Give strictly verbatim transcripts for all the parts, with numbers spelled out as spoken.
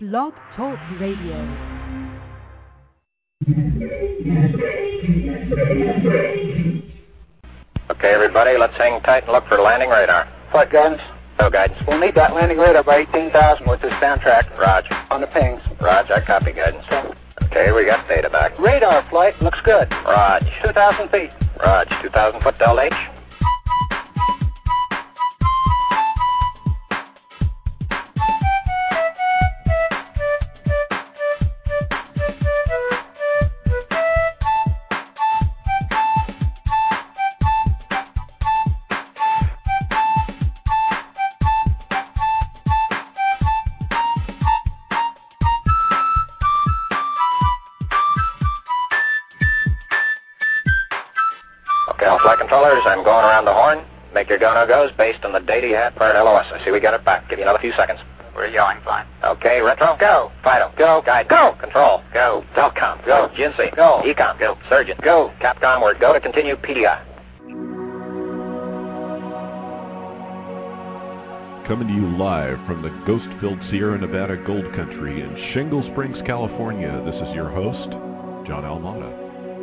Blog Talk Radio. Okay, everybody, let's hang tight and look for landing radar. Flight guidance. No guidance. We'll need that landing radar by eighteen thousand with this soundtrack. Roger. On the pings. Roger, I copy guidance. Okay. Okay, we got data back. Radar flight looks good. Roger. two thousand feet. Roger, two thousand foot Delta H. Flight controllers, I'm going around the horn. Make your go-no-goes based on the data you had prior to L O S. I see we got it back. Give you another few seconds. We're yelling fine. Okay, retro, go. Fido, go. Guide, go. Control, go. Telcom, go. G N C, go. Ecom, go. Surgeon, go. Capcom, word, go to continue P D I. Coming to you live from the ghost-filled Sierra Nevada Gold Country in Shingle Springs, California, this is your host, John Almada.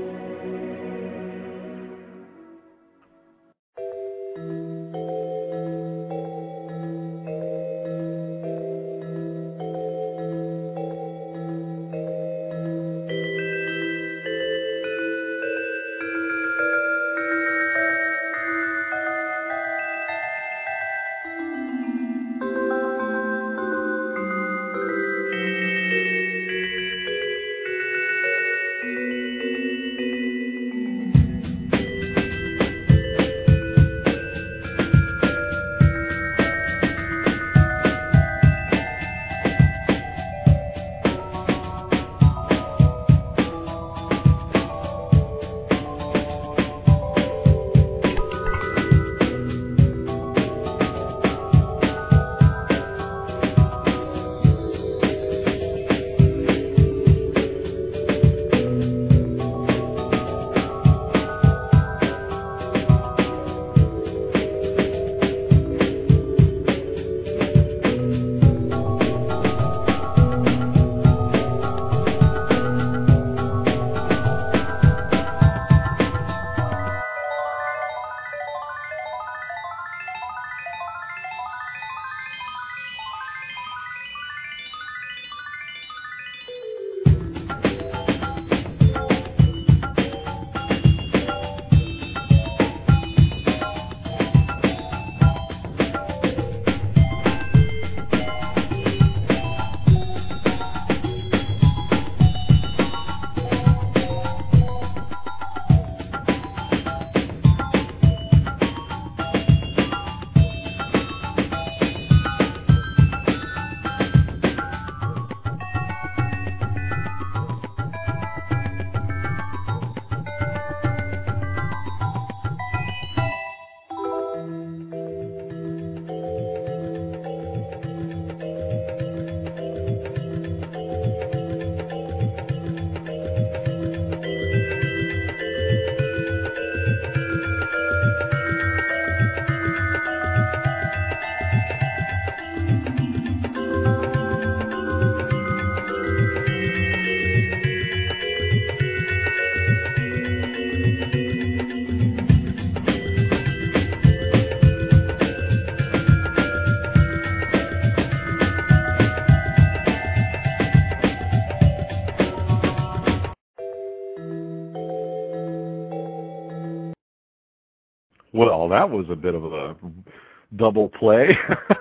Well, that was a bit of a double play.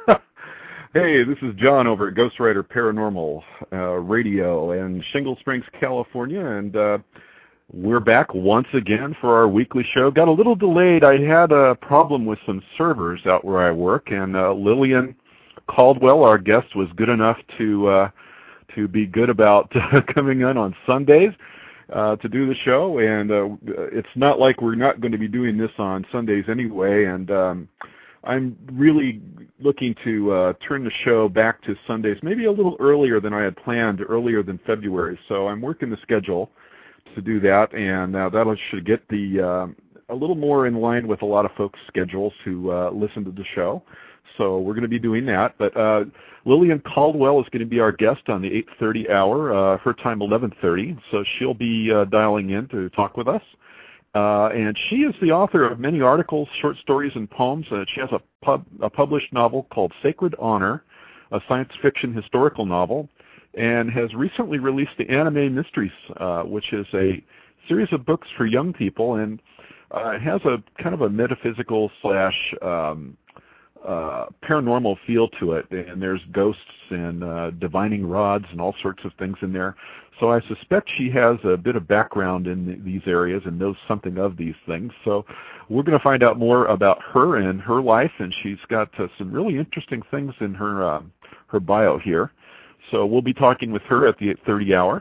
Hey, this is John over at Ghost Rider Paranormal uh, Radio in Shingle Springs, California, and uh, we're back once again for our weekly show. Got a little delayed. I had a problem with some servers out where I work, and uh, Lillian Caldwell, our guest, was good enough to uh, to be good about coming in on Sundays. Uh, to do the show, and uh, it's not like we're not going to be doing this on Sundays anyway, and um, I'm really looking to uh, turn the show back to Sundays, maybe a little earlier than I had planned, earlier than February, so I'm working the schedule to do that, and uh, that should get the uh, a little more in line with a lot of folks' schedules who uh, listen to the show. So we're going to be doing that. But uh, Lillian Caldwell is going to be our guest on the eight thirty hour, uh, her time eleven thirty. So she'll be uh, dialing in to talk with us. Uh, and she is the author of many articles, short stories, and poems. Uh, she has a, pub, a published novel called Sacred Honor, a science fiction historical novel, and has recently released the Anime Mysteries, uh, which is a series of books for young people, and uh, it has a kind of a metaphysical slash um, uh, paranormal feel to it, and there's ghosts and uh, divining rods and all sorts of things in there. So I suspect she has a bit of background in th these areas and knows something of these things. So we're going to find out more about her and her life, and she's got uh, some really interesting things in her uh, her bio here. So we'll be talking with her at the eight thirty hour.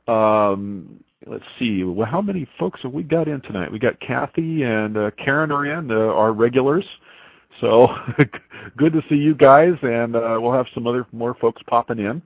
Um, let's see, well, how many folks have we got in tonight? We got Kathy and uh, Karen are in, uh, our regulars. So good to see you guys, and uh, we'll have some other more folks popping in.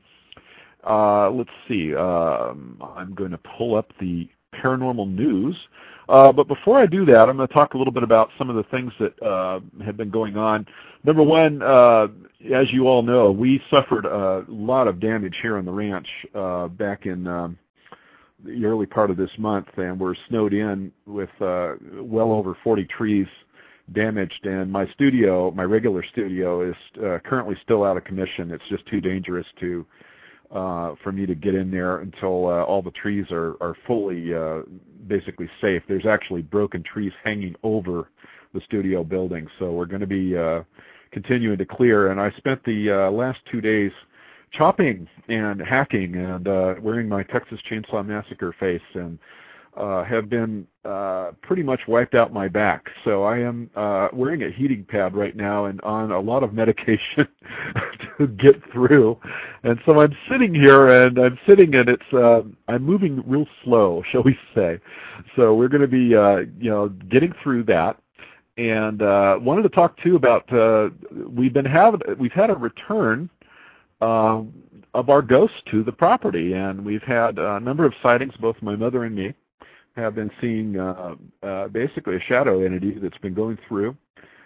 Uh, let's see, um, I'm going to pull up the paranormal news. Uh, but before I do that, I'm going to talk a little bit about some of the things that uh, have been going on. Number one, uh, as you all know, we suffered a lot of damage here on the ranch uh, back in um, the early part of this month, and we're snowed in with uh, well over forty trees damaged. And my studio, my regular studio, is uh, currently still out of commission. It's just too dangerous to uh, for me to get in there until uh, all the trees are, are fully uh, basically safe. There's actually broken trees hanging over the studio building, so we're going to be uh, continuing to clear. And I spent the uh, last two days chopping and hacking and uh, wearing my Texas Chainsaw Massacre face, and uh, have been uh, pretty much wiped out my back. So I am uh, wearing a heating pad right now and on a lot of medication to get through. And so I'm sitting here, and I'm sitting, and it's uh, I'm moving real slow, shall we say. So we're going to be uh, you know getting through that. And uh, wanted to talk too about uh, we've been have we've had a return uh, of our ghosts to the property, and we've had a number of sightings. Both my mother and me have been seeing uh, uh, basically a shadow entity that's been going through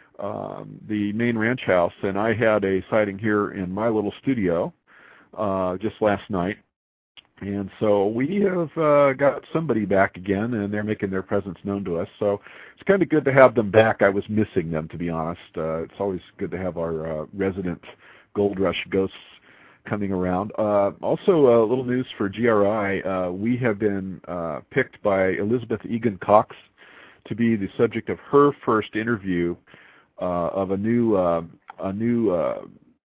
um, the main ranch house. And I had a sighting here in my little studio uh, just last night. And so we have uh, got somebody back again, and they're making their presence known to us. So it's kind of good to have them back. I was missing them, to be honest. Uh, it's always good to have our uh, resident Gold Rush ghosts coming around. Uh, also, a little news for G R I. Uh, we have been uh, picked by Elizabeth Egan Cox to be the subject of her first interview uh, of a new, uh, a new, uh,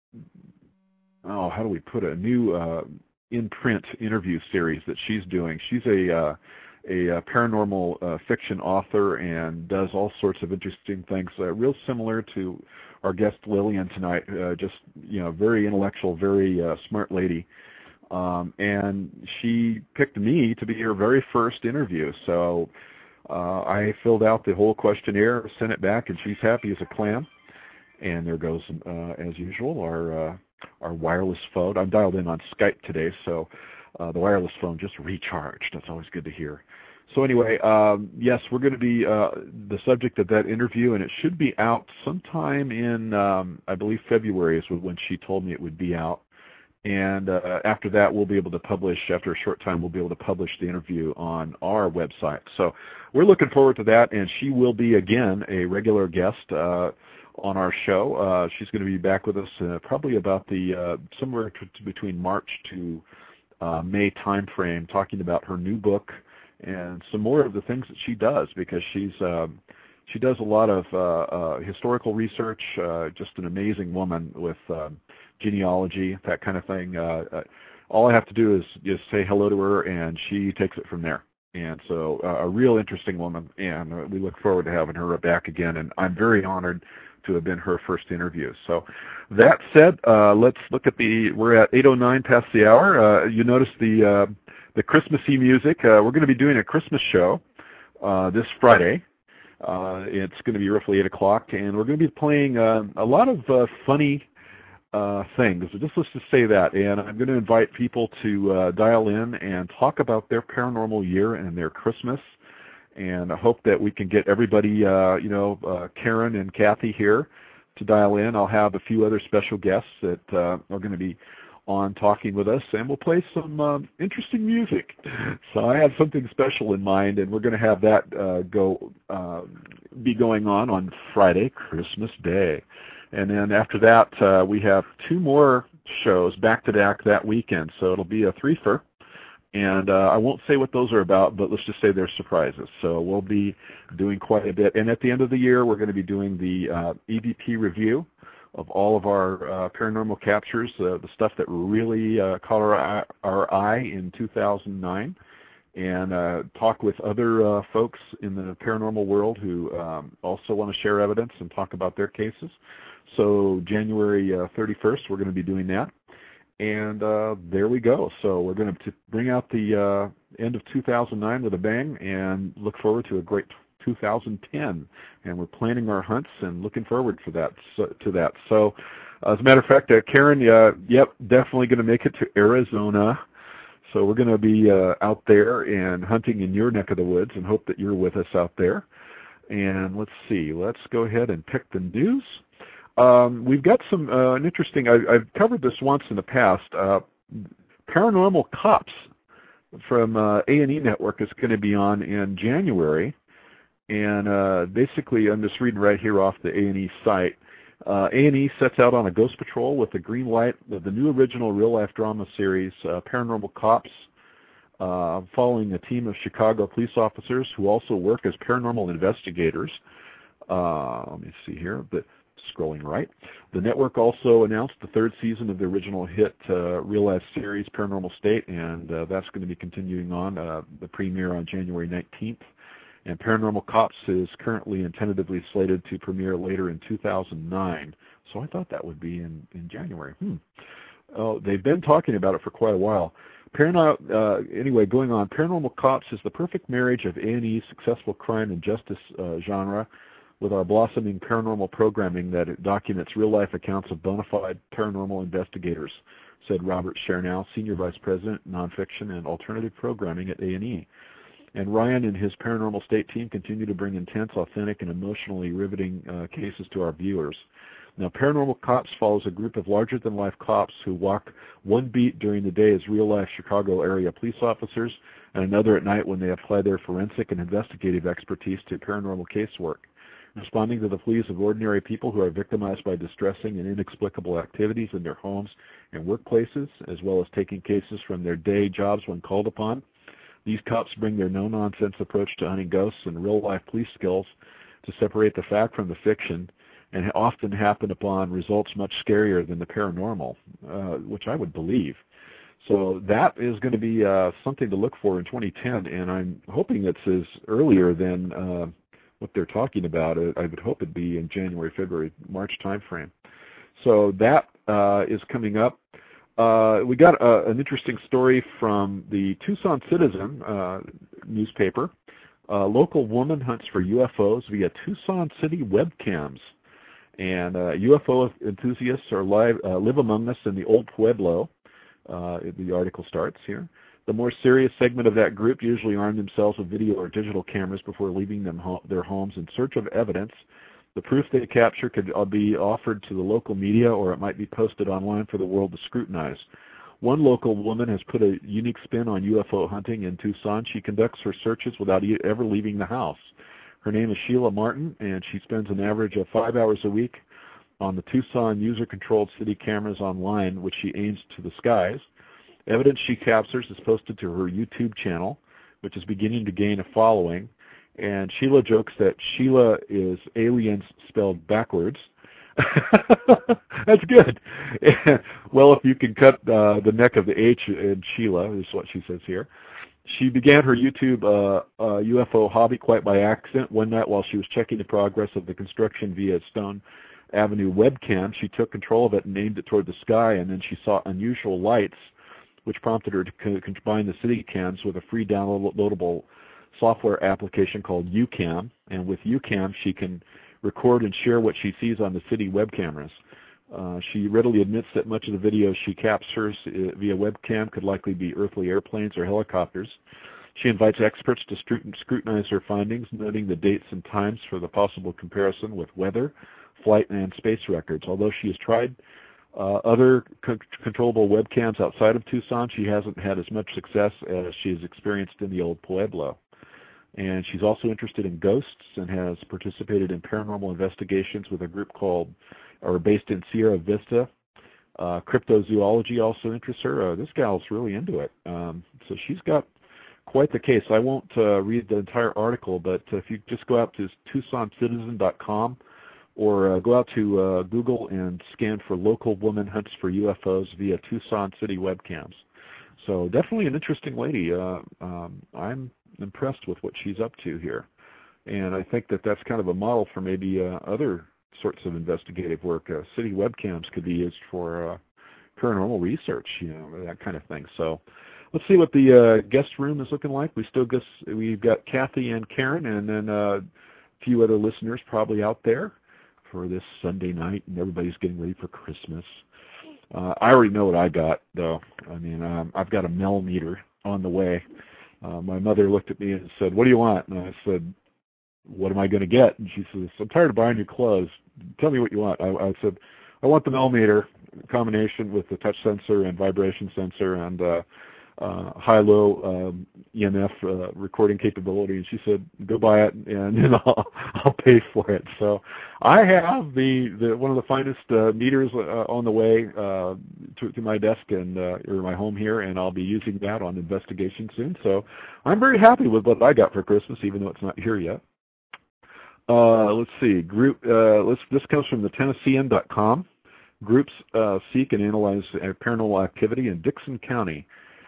oh, how do we put it, a new uh, in-print interview series that she's doing. She's a, uh, a, a paranormal uh, fiction author and does all sorts of interesting things, uh, real similar to our guest Lillian tonight. Uh, just, you know, very intellectual, very uh, smart lady. Um, and she picked me to be her very first interview. So uh, I filled out the whole questionnaire, sent it back, and she's happy as a clam. And there goes, uh, as usual, our uh, our wireless phone. I'm dialed in on Skype today, so uh, the wireless phone just recharged. That's always good to hear. So anyway, um, yes, we're going to be uh, the subject of that interview, and it should be out sometime in, um, I believe, February is when she told me it would be out. And uh, after that, we'll be able to publish, after a short time, we'll be able to publish the interview on our website. So we're looking forward to that, and she will be, again, a regular guest uh, on our show. Uh, she's going to be back with us uh, probably about the, uh, somewhere t between March to uh, May time frame, talking about her new book and some more of the things that she does, because she's um, she does a lot of uh, uh, historical research, uh, just an amazing woman with um, genealogy, that kind of thing. Uh, uh, all I have to do is just say hello to her, and she takes it from there. And so uh, a real interesting woman, and uh, we look forward to having her back again, and I'm very honored to have been her first interview. So that said, uh, let's look at the, we're at eight oh nine past the hour. Uh, you notice the uh, the Christmassy music. Uh, we're going to be doing a Christmas show uh, this Friday. Uh, it's going to be roughly eight o'clock, and we're going to be playing uh, a lot of uh, funny uh, things. Just let's just say that. And I'm going to invite people to uh, dial in and talk about their paranormal year and their Christmas. And I hope that we can get everybody, uh, you know, uh, Karen and Kathy here to dial in. I'll have a few other special guests that uh, are going to be on talking with us, and we'll play some um, interesting music. So I have something special in mind, and we're going to have that uh, go uh, be going on on Friday, Christmas Day. And then after that, uh, we have two more shows back-to-back that weekend, so it'll be a threefer. And uh, I won't say what those are about, but let's just say they're surprises. So we'll be doing quite a bit. And at the end of the year, we're going to be doing the uh, E V P review of all of our uh, paranormal captures, uh, the stuff that really uh, caught our eye, our eye in two thousand nine, and uh, talk with other uh, folks in the paranormal world who um, also want to share evidence and talk about their cases. So January uh, thirty-first, we're going to be doing that. And uh, there we go. So we're going to bring out the uh, end of two thousand nine with a bang and look forward to a great two thousand ten. And we're planning our hunts and looking forward for that so, to that. So uh, as a matter of fact, uh, Karen, uh, yep, definitely going to make it to Arizona. So we're going to be uh, out there and hunting in your neck of the woods, and hope that you're with us out there. And let's see. Let's go ahead and pick the news. Um, we've got some uh, an interesting. I, I've covered this once in the past. Uh, Paranormal Cops from uh, A and E Network is going to be on in January, and uh, basically, I'm just reading right here off the A and E site. Uh, A and E sets out on a ghost patrol with the green light of the new original real-life drama series, uh, Paranormal Cops, uh, following a team of Chicago police officers who also work as paranormal investigators. Uh, let me see here. The, Scrolling right. The network also announced the third season of the original hit uh, real-life series Paranormal State, and uh, that's going to be continuing on, uh, the premiere on January nineteenth. And Paranormal Cops is currently and tentatively slated to premiere later in two thousand nine. So I thought that would be in, in January. Hmm. Oh, they've been talking about it for quite a while. Parano- uh, anyway, going on, Paranormal Cops is the perfect marriage of A and E's successful crime and justice uh, genre with our blossoming paranormal programming that documents real-life accounts of bona fide paranormal investigators, said Robert Chernow, Senior Vice President, Nonfiction and Alternative Programming at A and E. And Ryan and his Paranormal State team continue to bring intense, authentic, and emotionally riveting uh, cases to our viewers. Now, Paranormal Cops follows a group of larger-than-life cops who walk one beat during the day as real-life Chicago area police officers and another at night when they apply their forensic and investigative expertise to paranormal casework, responding to the pleas of ordinary people who are victimized by distressing and inexplicable activities in their homes and workplaces, as well as taking cases from their day jobs when called upon. These cops bring their no-nonsense approach to hunting ghosts and real-life police skills to separate the fact from the fiction, and often happen upon results much scarier than the paranormal, uh, which I would believe. So that is going to be uh, something to look for in twenty ten, and I'm hoping it's as earlier than uh, what they're talking about. I would hope it'd be in January, February, March timeframe. So that uh, is coming up. Uh, we got uh, an interesting story from the Tucson Citizen uh, newspaper. A local woman hunts for U F Os via Tucson City webcams. And uh, U F O enthusiasts are live, uh, live among us in the Old Pueblo. Uh, the article starts here. The more serious segment of that group usually arm themselves with video or digital cameras before leaving them ho- their homes in search of evidence. The proof they capture could be offered to the local media, or it might be posted online for the world to scrutinize. One local woman has put a unique spin on U F O hunting in Tucson. She conducts her searches without e- ever leaving the house. Her name is Sheila Martin, and she spends an average of five hours a week on the Tucson user-controlled city cameras online, which she aims to the skies. Evidence she captures is posted to her YouTube channel, which is beginning to gain a following. And Sheila jokes that Sheila is aliens spelled backwards. That's good. Well, if you can cut uh, the neck of the H in Sheila, is what she says here. She began her YouTube uh, uh, U F O hobby quite by accident. One night while she was checking the progress of the construction via Stone Avenue webcam, she took control of it and aimed it toward the sky, and then she saw unusual lights, which prompted her to co- combine the city cams with a free downloadable software application called UCam. And with UCam, she can record and share what she sees on the city web cameras. Uh, she readily admits that much of the videos she captures uh, via webcam could likely be earthly airplanes or helicopters. She invites experts to scrutinize her findings, noting the dates and times for the possible comparison with weather, flight, and space records. Although she has tried uh, other c- controllable webcams outside of Tucson, she hasn't had as much success as she has experienced in the old Pueblo. And she's also interested in ghosts and has participated in paranormal investigations with a group called, or based in Sierra Vista. Uh, cryptozoology also interests her. Uh, this gal's really into it. Um, so she's got quite the case. I won't uh, read the entire article, but uh, if you just go out to Tucson Citizen dot com or uh, go out to uh, Google and scan for local woman hunts for U F Os via Tucson City webcams. So definitely an interesting lady. Uh, um, I'm impressed with what she's up to here. And I think that that's kind of a model for maybe uh, other sorts of investigative work. Uh, city webcams could be used for uh, paranormal research, you know, that kind of thing. So let's see what the uh, guest room is looking like. We still guess we've got Kathy and Karen, and then uh, a few other listeners probably out there for this Sunday night, and everybody's getting ready for Christmas. Uh, I already know what I got, though. I mean, um, I've got a Mel meter on the way. Uh, my mother looked at me and said, "What do you want?" And I said, "What am I going to get?" And she says, "I'm tired of buying you clothes. Tell me what you want." I, I said, "I want the Mel meter combination with the touch sensor and vibration sensor and uh, uh, high-low um, E M F uh, recording capability." And she said, "Go buy it, and you know, I'll, I'll pay for it." So I have the, the one of the finest uh, meters uh, on the way uh, to, to my desk and uh, or my home here, and I'll be using that on investigation soon. So I'm very happy with what I got for Christmas, even though it's not here yet. Uh, let's see. Group. Uh, let's, this comes from the Tennessean dot com. Groups uh, seek and analyze paranormal activity in Dickson County.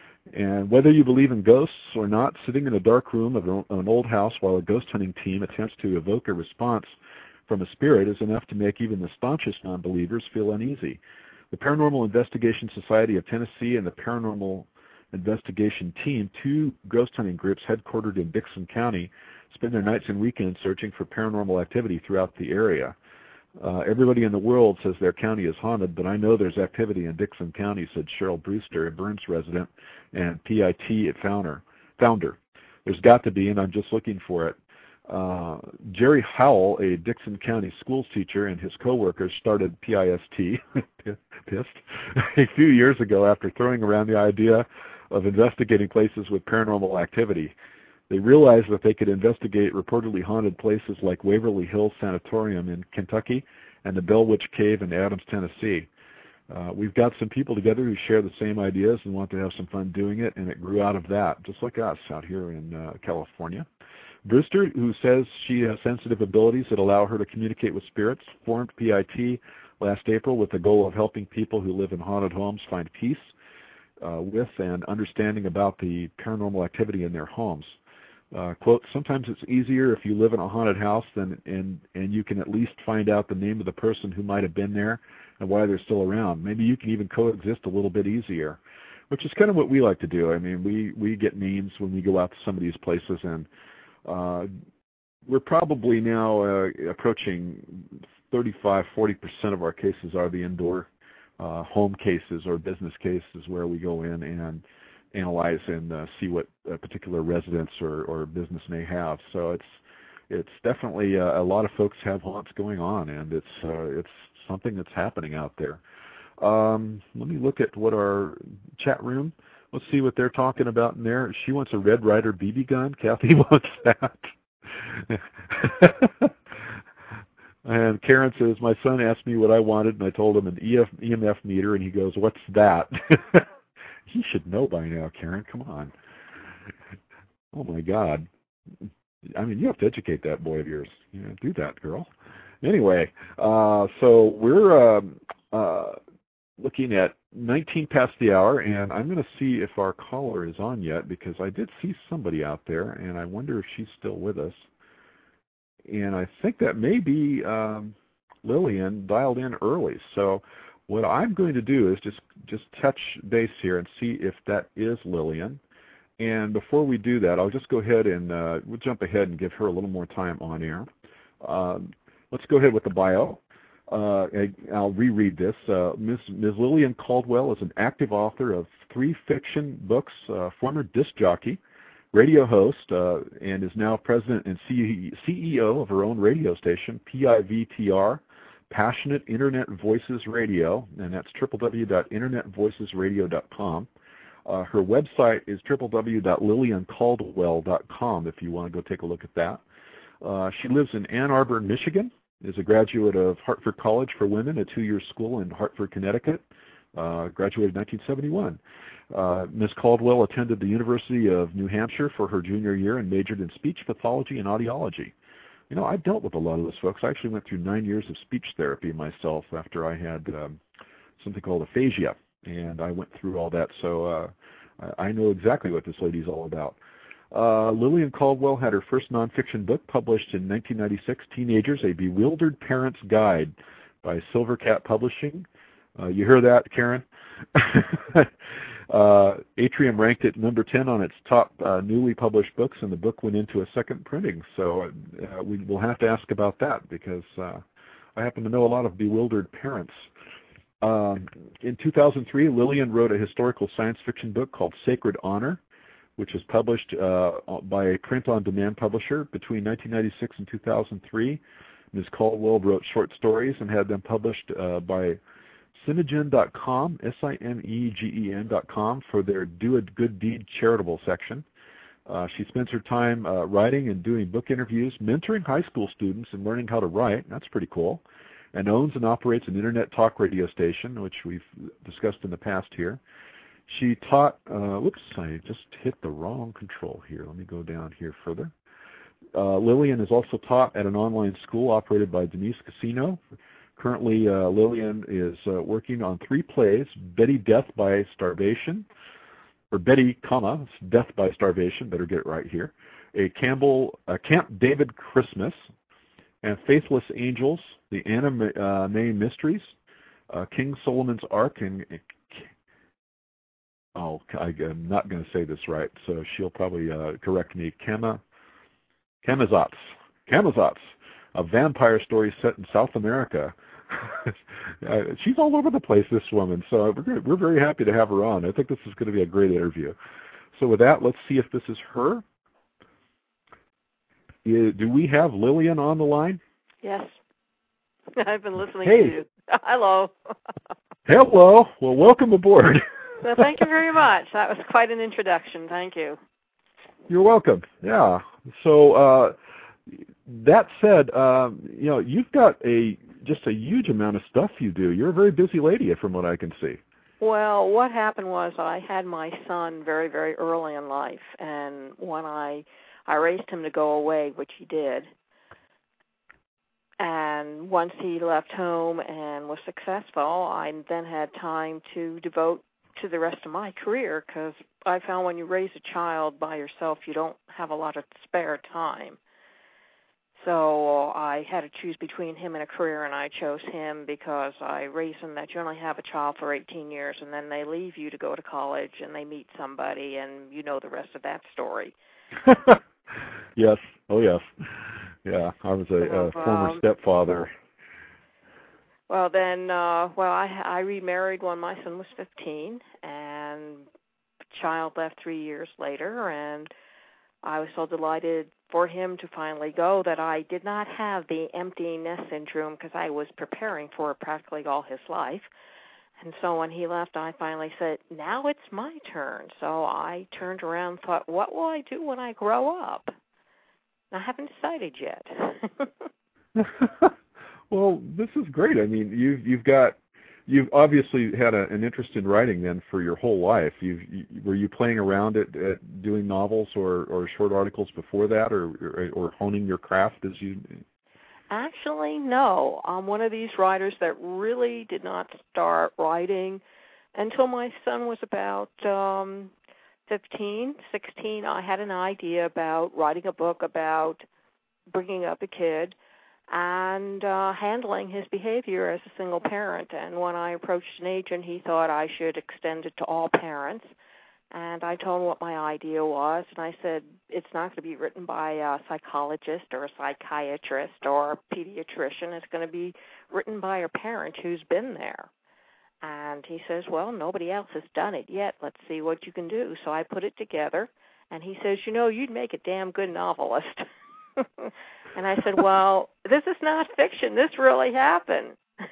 And whether you believe in ghosts or not, sitting in a dark room of an old house while a ghost hunting team attempts to evoke a response from a spirit is enough to make even the staunchest non-believers feel uneasy. The Paranormal Investigation Society of Tennessee and the Paranormal Investigation Team, two ghost hunting groups headquartered in Dickson County, spend their nights and weekends searching for paranormal activity throughout the area. Uh, everybody in the world says their county is haunted, but I know there's activity in Dickson County, said Cheryl Brewster, a Burns resident and P I T founder. founder. There's got to be, and I'm just looking for it. Uh, Jerry Howell, a Dickson County schools teacher, and his coworkers started P I S T, pissed, a few years ago after throwing around the idea of investigating places with paranormal activity. They realized that they could investigate reportedly haunted places like Waverly Hills Sanatorium in Kentucky and the Bell Witch Cave in Adams, Tennessee. Uh, we've got some people together who share the same ideas and want to have some fun doing it, and it grew out of that, just like us out here in uh, California. Brewster, who says she has sensitive abilities that allow her to communicate with spirits, formed P I T last April with the goal of helping people who live in haunted homes find peace uh, with and understanding about the paranormal activity in their homes. Uh, quote, sometimes it's easier if you live in a haunted house than, and, and you can at least find out the name of the person who might have been there and why they're still around. Maybe you can even coexist a little bit easier, which is kind of what we like to do. I mean, we, we get names when we go out to some of these places, and uh, we're probably now uh, approaching thirty-five, forty percent of our cases are the indoor uh, home cases or business cases where we go in and analyze and uh, see what a particular residence or, or business may have. So it's it's definitely uh, a lot of folks have haunts going on, and it's uh, it's something that's happening out there. Um, let me look at what our chat room. Let's see what they're talking about in there. She wants a Red Ryder B B gun. Kathy wants that. And Karen says, my son asked me what I wanted, and I told him an E M F meter, and he goes, what's that? He should know by now, Karen. Come on. Oh, my God. I mean, you have to educate that boy of yours. You know, do that, girl. Anyway, uh, so we're um, uh, looking at nineteen past the hour, and I'm going to see if our caller is on yet, because I did see somebody out there, and I wonder if she's still with us. And I think that may be um, Lillian dialed in early. So what I'm going to do is just, just touch base here and see if that is Lillian. And before we do that, I'll just go ahead and uh, we'll jump ahead and give her a little more time on air. Um, let's go ahead with the bio. Uh, I'll reread this. Uh, Miz Miz Lillian Caldwell is an active author of three fiction books, uh, former disc jockey, radio host, uh, and is now president and C E O of her own radio station, P I V T R, Passionate Internet Voices Radio, and that's w w w dot internet voices radio dot com. Uh, her website is w w w dot lillian caldwell dot com if you want to go take a look at that. Uh, she lives in Ann Arbor, Michigan, is a graduate of Hartford College for Women, a two-year school in Hartford, Connecticut, uh, graduated in nineteen seventy-one. Uh, Miz Caldwell attended the University of New Hampshire for her junior year and majored in speech pathology and audiology. You know, I've dealt with a lot of those folks. I actually went through nine years of speech therapy myself after I had um, something called aphasia, and I went through all that, so uh, I know exactly what this lady's all about. Uh, Lillian Caldwell had her first nonfiction book published in nineteen ninety-six, Teenagers, A Bewildered Parent's Guide by Silvercat Publishing. Uh, you hear that, Karen? uh, Atrium ranked it number ten on its top uh, newly published books, and the book went into a second printing. So uh, we will have to ask about that because uh, I happen to know a lot of bewildered parents. Um, in two thousand three, Lillian wrote a historical science fiction book called Sacred Honor, which was published uh, by a print-on-demand publisher. Between nineteen ninety-six and two thousand three, Miz Caldwell wrote short stories and had them published uh, by Simegen dot com, S I M E G E N dot com, for their Do a Good Deed charitable section. Uh, she spends her time uh, writing and doing book interviews, mentoring high school students and learning how to write. That's pretty cool. And owns and operates an internet talk radio station, which we've discussed in the past here. She taught, uh, whoops, I just hit the wrong control here. Let me go down here further. Uh, Lillian is also taught at an online school operated by Denise Casino. Currently, uh, Lillian is uh, working on three plays: Betty Death by Starvation, or Betty, comma, Death by Starvation, better get it right here, a Campbell, uh, Camp David Christmas, and Faithless Angels, the Anna uh, May Mysteries, uh, King Solomon's Ark, and, oh, I, I'm not going to say this right, so she'll probably uh, correct me, Kama, Camazotz, Camazotz, a vampire story set in South America. uh, she's all over the place, this woman, so we're, we're very happy to have her on. I think this is going to be a great interview. So with that, let's see if this is her. Do we have Lillian on the line? Yes. I've been listening hey. to you. Hello. Hello. Well, welcome aboard. Well, thank you very much. That was quite an introduction. Thank you. You're welcome. Yeah. So uh, that said, um, you know, you've got a just a huge amount of stuff you do. You're a very busy lady, from what I can see. Well, what happened was I had my son very, very early in life, and when I I raised him to go away, which he did. And once he left home and was successful, I then had time to devote to the rest of my career, because I found when you raise a child by yourself, you don't have a lot of spare time. So I had to choose between him and a career, and I chose him because I reasoned that you only have a child for eighteen years, and then they leave you to go to college, and they meet somebody, and you know the rest of that story. Yes. Oh, yes. Yeah, I was a, a former um, stepfather. Well, then, uh, well, I, I remarried when my son was fifteen, and the child left three years later, and I was so delighted for him to finally go that I did not have the empty nest syndrome, because I was preparing for it practically all his life. And so when he left, I finally said, now it's my turn. So I turned around and thought, what will I do when I grow up? I haven't decided yet. Well, this is great. I mean, you've you've got you've obviously had a, an interest in writing then for your whole life. You've you, were you playing around at, at doing novels or, or short articles before that, or, or or honing your craft as you? Actually, no. I'm one of these writers that really did not start writing until my son was about um, fifteen, sixteen. I had an idea about writing a book about bringing up a kid and uh, handling his behavior as a single parent. And when I approached an agent, he thought I should extend it to all parents. And I told him what my idea was, and I said, it's not going to be written by a psychologist or a psychiatrist or a pediatrician. It's going to be written by a parent who's been there. And he says, well, nobody else has done it yet. Let's see what you can do. So I put it together, And he says, you know, you'd make a damn good novelist. And I said, well, this is not fiction. This really happened.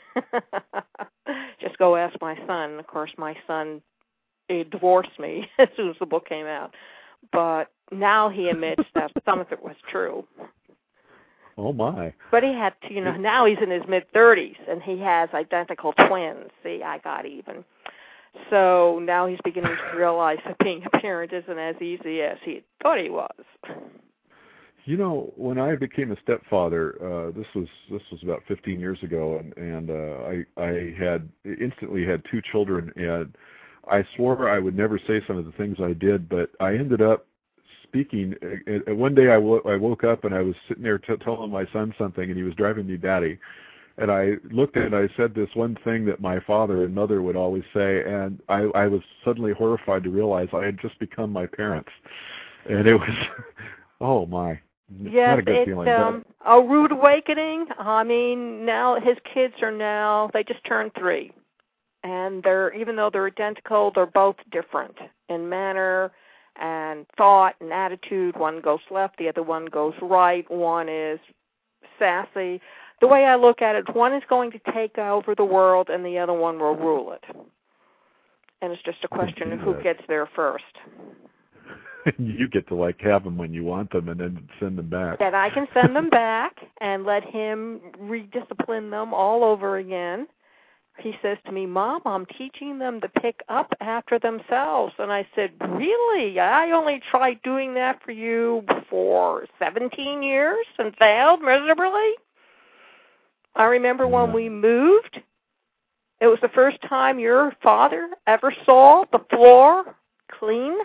Just go ask my son. Of course, my son he divorced me as soon as the book came out. But now he admits that some of it was true. Oh, my. But he had, to, you know, now he's in his mid-thirties, and he has identical twins. See, I got even. So now he's beginning to realize that being a parent isn't as easy as he thought he was. You know, when I became a stepfather, uh, this was this was about fifteen years ago, and and uh, I I had instantly had two children, and I swore I would never say some of the things I did, but I ended up speaking. And one day I, wo- I woke up and I was sitting there t- telling my son something, and he was driving me batty. And I looked at it and I said this one thing that my father and mother would always say, and I, I was suddenly horrified to realize I had just become my parents. And it was, oh my, yes, not a good it's feeling. um, a rude awakening. I mean, now his kids are now, they just turned three. And they're, even though they're identical, they're both different in manner and thought and attitude. One goes left, the other one goes right. One is sassy. The way I look at it, one is going to take over the world and the other one will rule it. And it's just a question of who gets there first. You get to, like, have them when you want them and then send them back. That I can send them back and let him rediscipline them all over again. He says to me, Mom, I'm teaching them to pick up after themselves. And I said, really? I only tried doing that for you for seventeen years and failed miserably? I remember Yeah. when we moved, it was the first time your father ever saw the floor clean.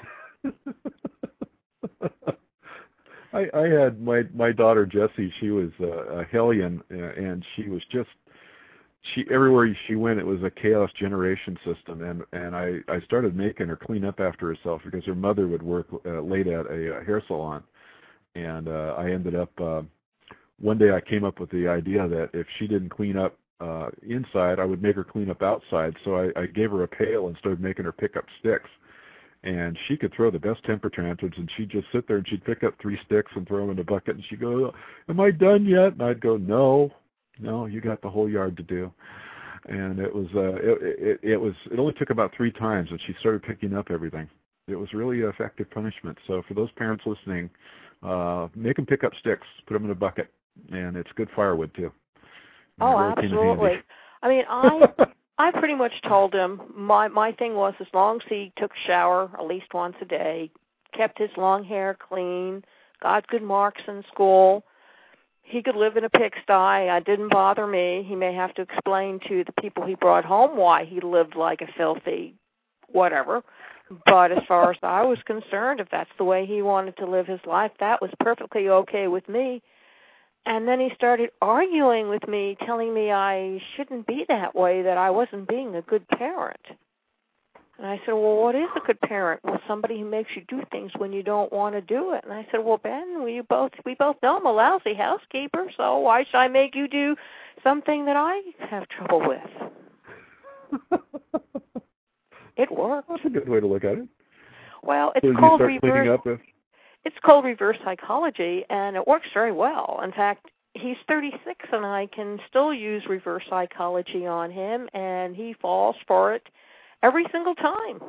I, I had my my daughter Jessie. She was a, a hellion, and she was just she everywhere she went. It was a chaos generation system, and and I I started making her clean up after herself because her mother would work uh, late at a, a hair salon, and uh, I ended up uh, one day I came up with the idea that if she didn't clean up uh, inside, I would make her clean up outside. So I, I gave her a pail and started making her pick up sticks. And she could throw the best temper tantrums, and she'd just sit there and she'd pick up three sticks and throw them in the bucket, and she'd go, am I done yet? And I'd go, no, no, you got the whole yard to do. And it was, uh, it, it, it was, it only took about three times, and she started picking up everything. It was really effective punishment. So for those parents listening, uh, make them pick up sticks, put them in a bucket, and it's good firewood too. And Oh, really absolutely. I mean, I I pretty much told him my my thing was as long as he took a shower at least once a day, kept his long hair clean, got good marks in school, he could live in a pigsty. It didn't bother me. He may have to explain to the people he brought home why he lived like a filthy whatever. But as far as I was concerned, if that's the way he wanted to live his life, that was perfectly okay with me. And then he started arguing with me, telling me I shouldn't be that way, that I wasn't being a good parent. And I said, well, what is a good parent? Well, somebody who makes you do things when you don't want to do it. And I said, well, Ben, we both we both know I'm a lousy housekeeper, so why should I make you do something that I have trouble with? It worked. That's a good way to look at it. Well, it's so called you start cleaning reverse. up if... It's called reverse psychology, and it works very well. In fact, he's thirty-six, and I can still use reverse psychology on him, and he falls for it every single time.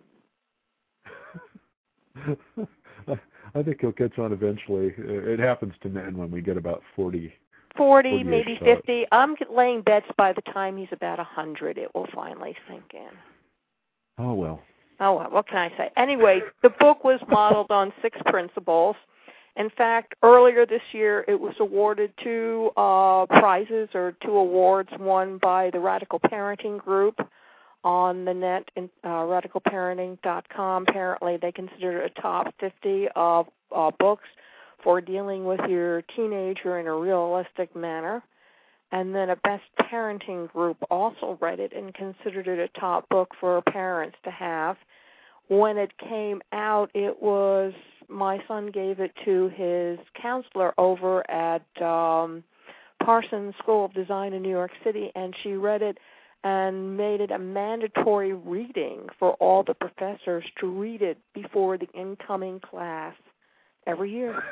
I think he'll catch on eventually. It happens to men when we get about forty. forty, maybe fifty. I'm laying bets by the time he's about one hundred, it will finally sink in. Oh, well. Oh, well, what can I say? Anyway, the book was modeled on six principles. In fact, earlier this year, it was awarded two uh, prizes or two awards, one by the Radical Parenting Group on the net, in, uh, radical parenting dot com. Apparently, they consider it a top fifty of uh, books for dealing with your teenager in a realistic manner. And then a Best Parenting Group also read it and considered it a top book for parents to have. When it came out, it was, my son gave it to his counselor over at um, Parsons School of Design in New York City, and she read it, and made it a mandatory reading for all the professors to read it before the incoming class every year.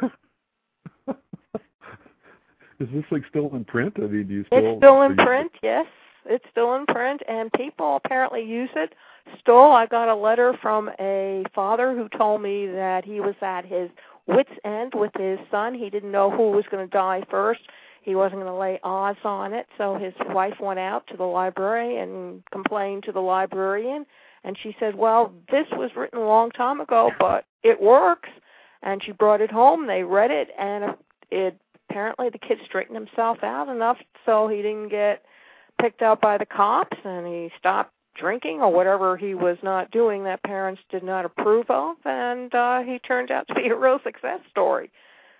Is this like still in print? I mean, do you still? It's still in print, yes. It's still in print, and people apparently use it. Still, I got a letter from a father who told me that he was at his wit's end with his son. He didn't know who was going to die first. He wasn't going to lay odds on it, so his wife went out to the library and complained to the librarian, and she said, well, this was written a long time ago, but it works. And she brought it home. They read it, and it apparently the kid straightened himself out enough so he didn't get picked up by the cops, and he stopped drinking or whatever he was not doing that parents did not approve of, and uh, he turned out to be a real success story.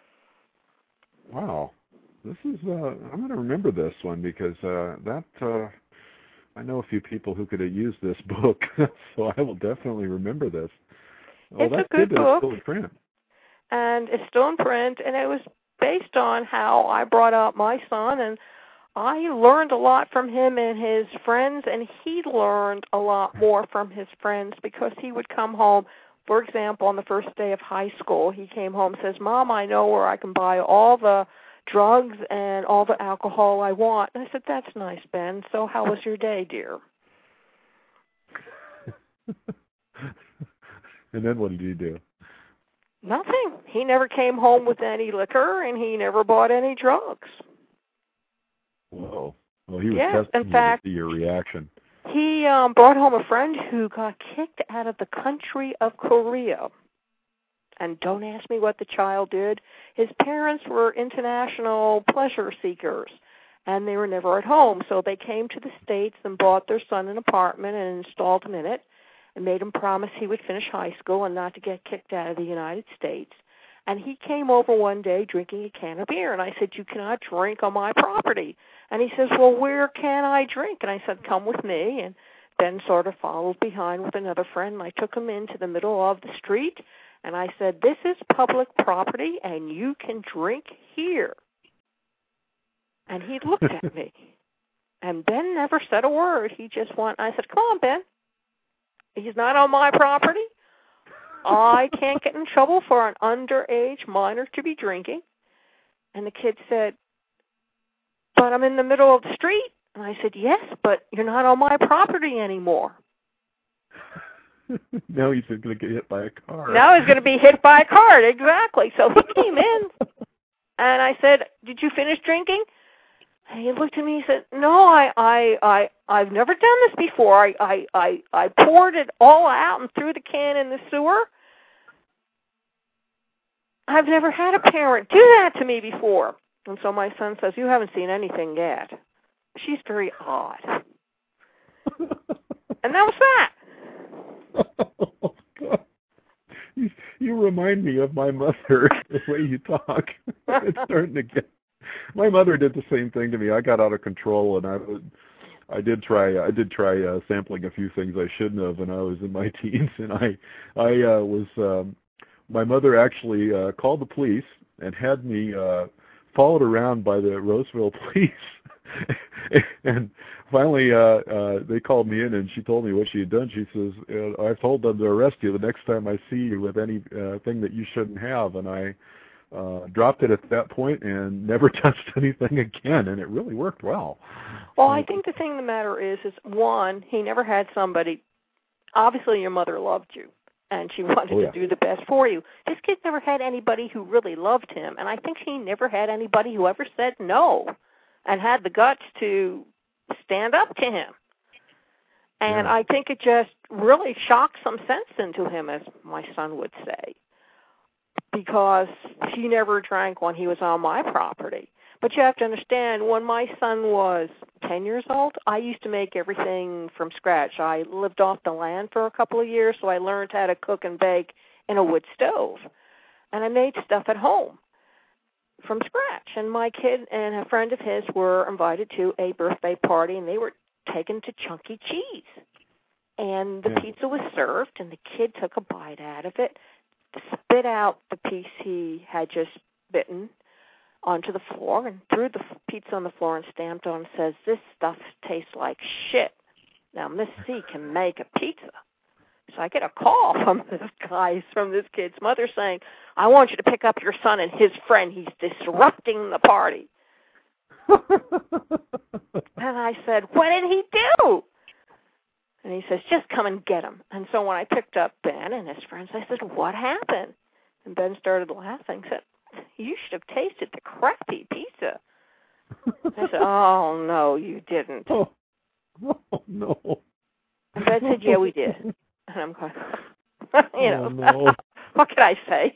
Wow. This is, uh, I'm going to remember this one because uh, that, uh, I know a few people who could have used this book, so I will definitely remember this. Oh, it's that's a good, good book. It's still in print. And it's still in print, and it was based on how I brought up my son, and I learned a lot from him and his friends, and he learned a lot more from his friends because he would come home. For example, on the first day of high school, he came home and says, Mom, I know where I can buy all the drugs and all the alcohol I want. And I said, that's nice, Ben. So how was your day, dear? And then what did he do? Nothing. He never came home with any liquor, and he never bought any drugs. Whoa. Well, he was yes, testing in fact, you to see your reaction. He um, brought home a friend who got kicked out of the country of Korea. And don't ask me what the child did. His parents were international pleasure seekers, and they were never at home. So they came to the States and bought their son an apartment and installed him in it and made him promise he would finish high school and not to get kicked out of the United States. And he came over one day drinking a can of beer, and I said, you cannot drink on my property. And he says, well, where can I drink? And I said, come with me. And Ben sort of followed behind with another friend, and I took him into the middle of the street, and I said, this is public property, and you can drink here. And he looked at me, and Ben never said a word. He just went, I said, come on, Ben. He's not on my property. I can't get in trouble for an underage minor to be drinking. And the kid said, but I'm in the middle of the street. And I said, yes, but you're not on my property anymore. Now he's going to get hit by a car. Now he's going to be hit by a car, exactly. So he came in, and I said, did you finish drinking? And he looked at me and said, no, I, I, I, I've never done this before. I, I, I, I poured it all out and threw the can in the sewer. I've never had a parent do that to me before. And so my son says, you haven't seen anything yet. She's very odd. And that was that. Oh, God. You, you remind me of my mother, the way you talk. It's starting to get... My mother did the same thing to me. I got out of control, and I would, I did try, I did try uh, sampling a few things I shouldn't have when I was in my teens, and I, I uh, was, um, my mother actually uh, called the police and had me uh, followed around by the Roseville police, and finally uh, uh, they called me in, and she told me what she had done. She says, uh, I've told them to arrest you the next time I see you with any uh, thing that you shouldn't have, and I. Uh, dropped it at that point and never touched anything again, and it really worked well. Well, I think the thing the matter is, is one, he never had somebody, obviously your mother loved you, and she wanted oh, yeah. to do the best for you. This kid never had anybody who really loved him, and I think he never had anybody who ever said no and had the guts to stand up to him. And yeah. I think it just really shocked some sense into him, as my son would say, because he never drank when he was on my property. But you have to understand, when my son was ten years old, I used to make everything from scratch. I lived off the land for a couple of years, so I learned how to cook and bake in a wood stove. And I made stuff at home from scratch. And my kid and a friend of his were invited to a birthday party, and they were taken to Chuck E. Cheese. And the yeah. pizza was served, and the kid took a bite out of it, spit out the piece he had just bitten onto the floor and threw the pizza on the floor and stamped on and says, this stuff tastes like shit. Now, Miss C can make a pizza. So I get a call from this guy, from this kid's mother saying, I want you to pick up your son and his friend. He's disrupting the party. And I said, what did he do? And he says, just come and get him. And so when I picked up Ben and his friends, I said, what happened? And Ben started laughing, said, you should have tasted the crappy pizza. I said, oh, no, you didn't. Oh, oh no. And Ben said, yeah, we did. And I'm going, you know, oh, no. What can I say?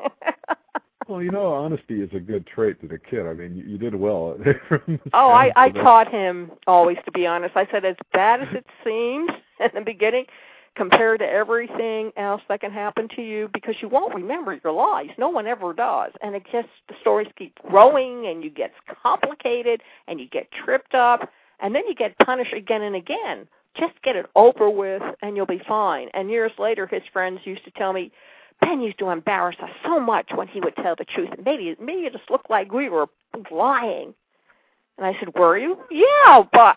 Well, you know, honesty is a good trait to the kid. I mean, you, you did well. Oh, I, I taught him always to be honest. I said, as bad as it seems in the beginning, compared to everything else that can happen to you, because you won't remember your lies. No one ever does. And it just, the stories keep growing, and you get complicated, and you get tripped up, and then you get punished again and again. Just get it over with, and you'll be fine. And years later, his friends used to tell me, Ben used to embarrass us so much when he would tell the truth. And maybe, maybe it just looked like we were lying. And I said, were you? Yeah, but.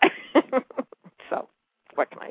So, what can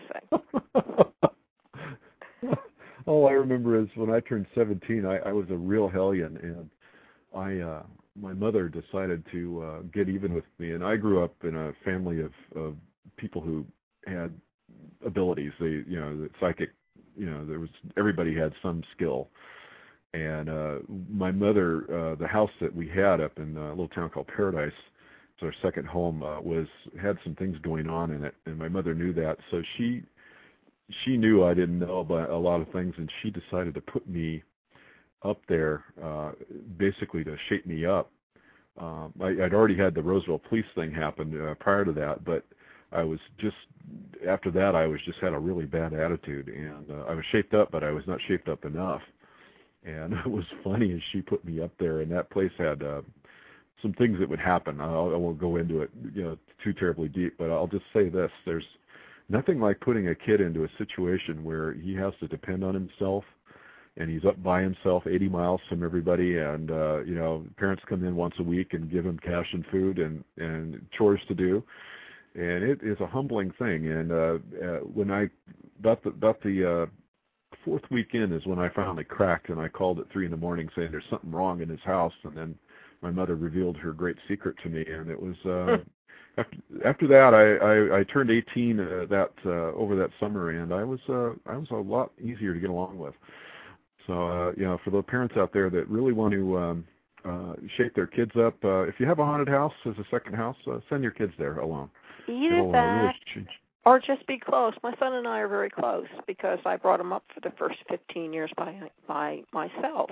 I say? All I remember is when I turned seventeen, I, I was a real hellion, and I, uh, my mother decided to uh, get even with me. And I grew up in a family of, of people who had abilities. They, you know, the psychic. You know, there was everybody had some skill, and uh, my mother, uh, the house that we had up in a little town called Paradise, it's our second home, uh, was had some things going on in it, and my mother knew that, so she she knew I didn't know about a lot of things, and she decided to put me up there, uh, basically to shape me up. Um, I, I'd already had the Roseville police thing happen uh, prior to that, but I was just, after that, I was just had a really bad attitude, and uh, I was shaped up, but I was not shaped up enough. And it was funny as she put me up there, and that place had uh, some things that would happen. I'll, I won't go into it, you know, too terribly deep, but I'll just say this: there's nothing like putting a kid into a situation where he has to depend on himself, and he's up by himself, eighty miles from everybody, and uh, you know, parents come in once a week and give him cash and food and and chores to do. And it is a humbling thing. And uh, uh, when I, about the, about the uh, fourth weekend is when I finally cracked, and I called at three in the morning saying there's something wrong in his house. And then my mother revealed her great secret to me. And it was, uh, after, after that, I, I, I turned eighteen uh, that uh, over that summer, and I was, uh, I was a lot easier to get along with. So, uh, you know, for the parents out there that really want to um, uh, shape their kids up, uh, if you have a haunted house as a second house, uh, send your kids there alone. Either It'll, that, uh, really or just be close. My son and I are very close because I brought him up for the first fifteen years by by myself.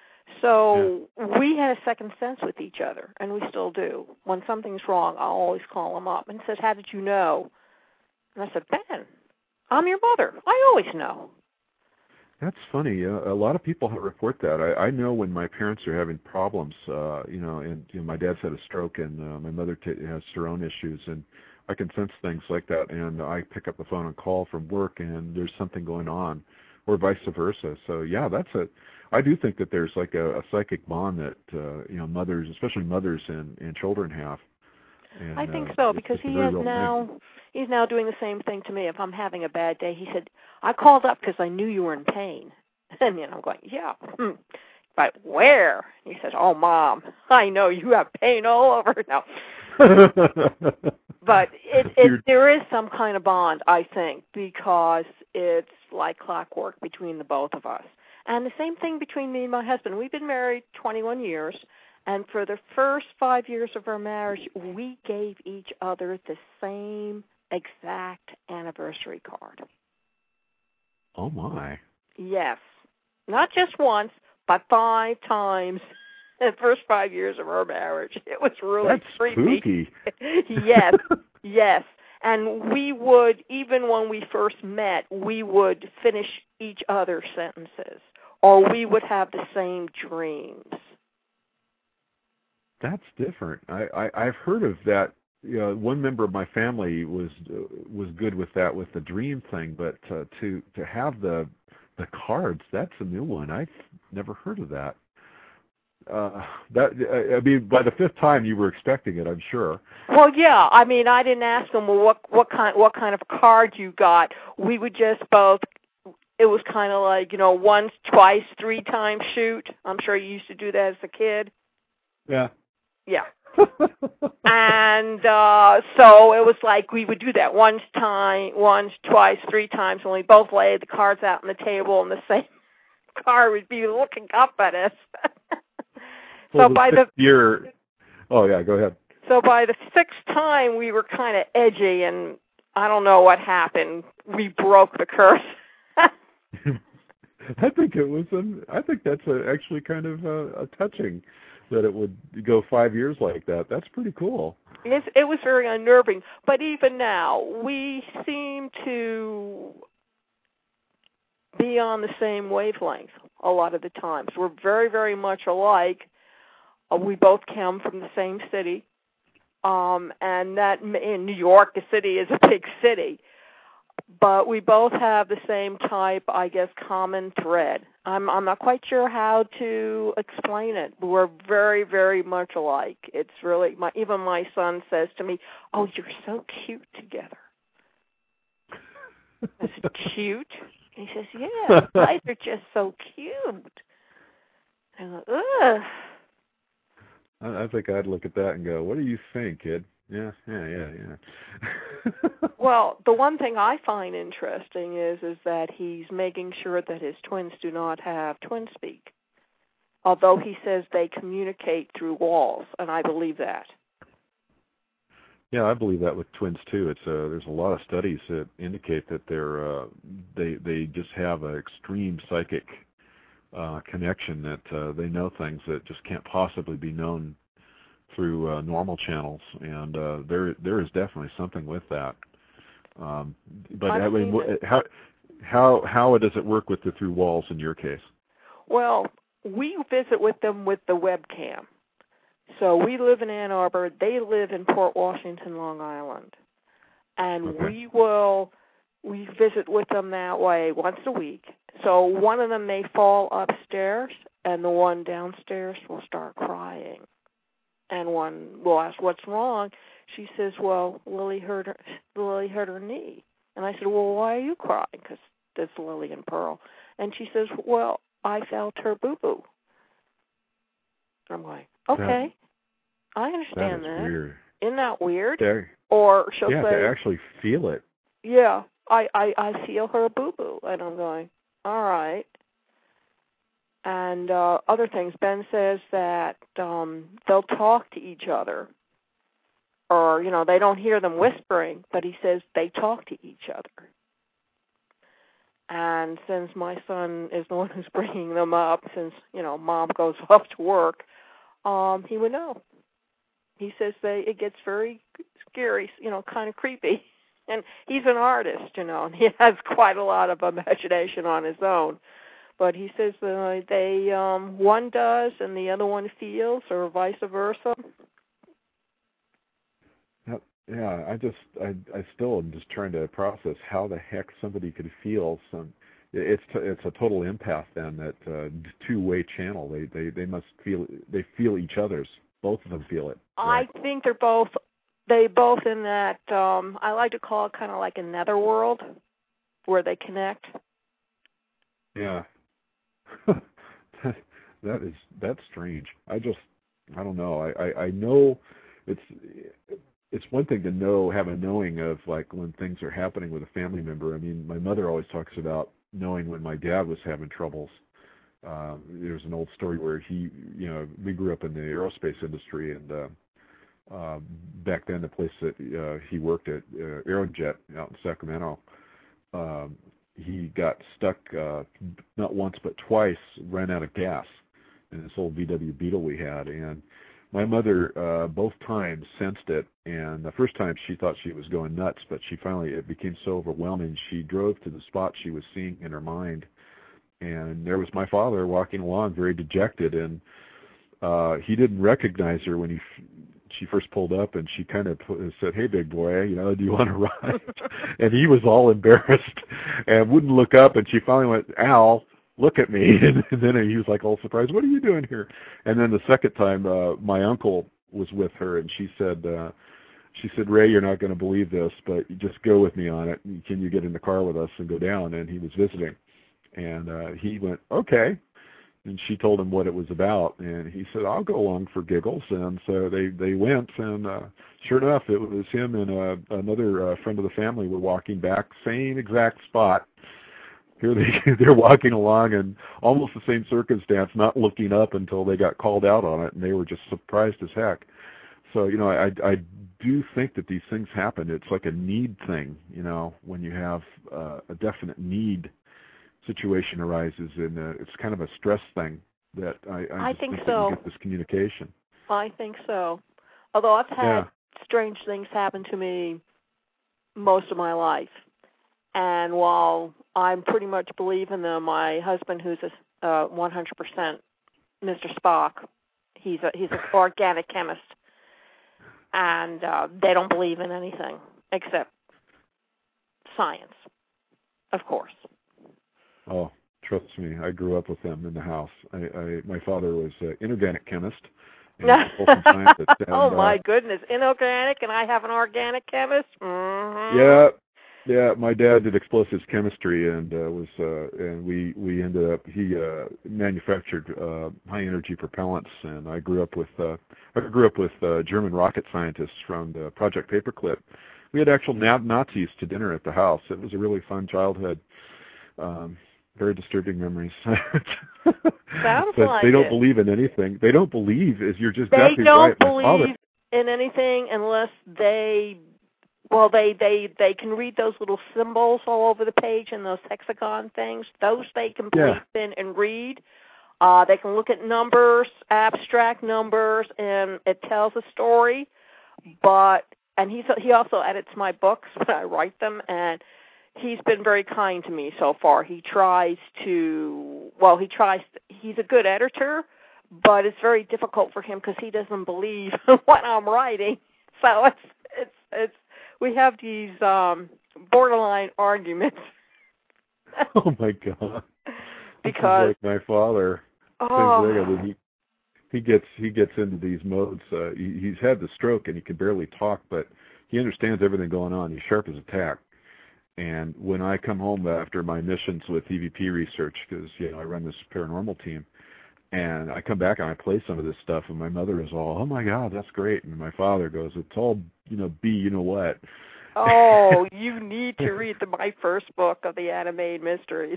So yeah. We had a second sense with each other, and we still do. When something's wrong, I'll always call him up and says, how did you know? And I said, Ben, I'm your mother. I always know. That's funny. Uh, a lot of people report that. I, I know when my parents are having problems, uh, you know, and you know, my dad's had a stroke, and uh, my mother t- has her own issues, and I can sense things like that, and I pick up the phone and call from work, and there's something going on, or vice versa. So yeah, that's a. I do think that there's like a, a psychic bond that uh, you know, mothers, especially mothers and, and children have. And, I think uh, so, because he is now thing. he's now doing the same thing to me. If I'm having a bad day, he said, I called up because I knew you were in pain. And you know, I'm going, yeah, hmm. But where? He says, oh, Mom, I know you have pain all over now. But it, it, there is some kind of bond, I think, because it's like clockwork between the both of us. And the same thing between me and my husband. We've been married twenty-one years, and for the first five years of our marriage, we gave each other the same exact anniversary card. Oh, my. Yes. Not just once, but five times in the first five years of our marriage. It was really That's creepy. Spooky. Yes, yes. And we would, even when we first met, we would finish each other's sentences, or we would have the same dreams. That's different. I, I, I've heard of that. You know, one member of my family was uh, was good with that, with the dream thing, but uh, to to have the the cards, that's a new one. I've never heard of that. uh, that I mean, by the fifth time you were expecting it, I'm sure. Well, yeah. I mean, I didn't ask him, well, what what kind what kind of card you got. We would just both. It was kind of like, you know, once, twice, three times shoot. I'm sure you used to do that as a kid. Yeah. Yeah. And uh, so it was like we would do that once time, once, twice, three times, and we both laid the cards out on the table, and the same card would be looking up at us. Well, so the by the year, oh yeah, go ahead. So by the sixth time, we were kind of edgy, and I don't know what happened. We broke the curse. I think it was. Um, I think that's a, actually kind of uh, a touching that it would go five years like that. That's pretty cool. It's, it was very unnerving. But even now, we seem to be on the same wavelength a lot of the times. We're very, very much alike. Uh, we both come from the same city. Um, and that in New York, the city is a big city. But we both have the same type, I guess, common thread. I'm I'm not quite sure how to explain it. We're very, very much alike. It's really, my, even my son says to me, "Oh, you're so cute together." I said, "Cute?" And he says, "Yeah, you guys are just so cute." I go, ugh. I think I'd look at that and go, "What do you think, kid?" Yeah, yeah, yeah, yeah. Well, the one thing I find interesting is is that he's making sure that his twins do not have twin speak, although he says they communicate through walls, and I believe that. Yeah, I believe that with twins too. It's uh, there's a lot of studies that indicate that they're uh, they they just have an extreme psychic uh, connection, that uh, they know things that just can't possibly be known through uh, normal channels, and uh, there there is definitely something with that. Um, but I mean, how how how does it work with the through walls in your case? Well, we visit with them with the webcam. So we live in Ann Arbor. They live in Port Washington, Long Island, and Okay. we will we visit with them that way once a week. So one of them may fall upstairs, and the one downstairs will start crying. And one will ask, "What's wrong?" She says, "Well, Lily hurt her. Lily hurt her knee." And I said, "Well, why are you crying?" Because that's Lily and Pearl. And she says, "Well, I felt her boo-boo." I'm like, "Okay, that, I understand that. Is that. Weird. Isn't that weird?" There, or she'll yeah, say, to actually feel it. "Yeah, I, I, I feel her boo-boo." And I'm going, "All right." And uh, other things. Ben says that um, they'll talk to each other. Or, you know, they don't hear them whispering, but he says they talk to each other. And since my son is the one who's bringing them up, since, you know, mom goes off to work, um, he would know. He says they it gets very scary, you know, kind of creepy. And he's an artist, you know, and he has quite a lot of imagination on his own. But he says uh, they um, one does and the other one feels, or vice versa. Yeah, I just, I, I still am just trying to process how the heck somebody could feel some. It's, it's a total empath then. That uh, two-way channel. They, they, they must feel. They feel each other's. Both of them feel it. Right? I think they're both. They both in that. Um, I like to call it kind of like a netherworld, where they connect. Yeah. that is that's strange. I just, I don't know. I, I, I know it's. It's one thing to know, have a knowing of like when things are happening with a family member. I mean, my mother always talks about knowing when my dad was having troubles. Uh, there's an old story where he, you know, we grew up in the aerospace industry, and uh, uh, back then the place that uh, he worked at, uh, Aerojet out in Sacramento, um, he got stuck uh, not once but twice, ran out of gas in this old V W Beetle we had, and my mother, uh, both times, sensed it, and the first time she thought she was going nuts, but she finally, it became so overwhelming, she drove to the spot she was seeing in her mind, and there was my father walking along very dejected, and uh, he didn't recognize her when he, she first pulled up, and she kind of said, "Hey, big boy, you know, do you want to ride?" And he was all embarrassed and wouldn't look up, and she finally went, "Al," look at me. And, and then he was like all surprised, what are you doing here? And then the second time, uh, my uncle was with her, and she said, uh, she said, Ray, you're not going to believe this, but you just go with me on it. Can you get in the car with us and go down? And he was visiting. And uh, he went, okay. And she told him what it was about, and he said, I'll go along for giggles. And so they, they went, and uh, sure enough, it was him and uh, another uh, friend of the family were walking back, same exact spot. Here they, they're walking along in almost the same circumstance, not looking up until they got called out on it, and they were just surprised as heck. So, you know, I, I do think that these things happen. It's like a need thing, you know, when you have uh, a definite need situation arises, and uh, it's kind of a stress thing that I, I, I just think think so. that you get this communication. I think so. Although I've had Yeah. strange things happen to me most of my life. And while I'm pretty much believe in them, my husband, who's a uh, one hundred percent Mister Spock, he's a, he's an organic chemist, and uh, they don't believe in anything except science, of course. Oh, trust me, I grew up with them in the house. I, I my father was an inorganic chemist and a propulsion scientist. And, oh my uh, goodness, inorganic, and I have an organic chemist. Mm-hmm. Yeah, yeah. My dad did explosives chemistry, and uh, was uh, and we we ended up he uh, manufactured uh, high energy propellants, and I grew up with uh, I grew up with uh, German rocket scientists from the Project Paperclip. We had actual Nazis to dinner at the house. It was a really fun childhood. Um, very disturbing memories. Sounds but like they don't it. believe in anything. They don't believe, as you're just They exactly don't right. My believe father, in anything unless they, well, they, they, they can read those little symbols all over the page and those hexagon things. Those they can believe Yeah. in and read. Uh, they can look at numbers, abstract numbers, and it tells a story. But, and he's, he also edits my books when I write them, and he's been very kind to me so far. He tries to, well, he tries, he's a good editor, but it's very difficult for him because he doesn't believe what I'm writing. So it's, it's, it's, we have these um, borderline arguments. oh my God. Because, like my father, oh, I mean, he, he gets, he gets into these modes. Uh, he, he's had the stroke and he can barely talk, but he understands everything going on. He's sharp as a tack. And when I come home after my missions with E V P research, because, you know, I run this paranormal team, and I come back and I play some of this stuff, and my mother is all, oh, my God, that's great. And my father goes, it's all, you know, B, you know what. Oh, you need to read the, my first book of the Animated Mysteries.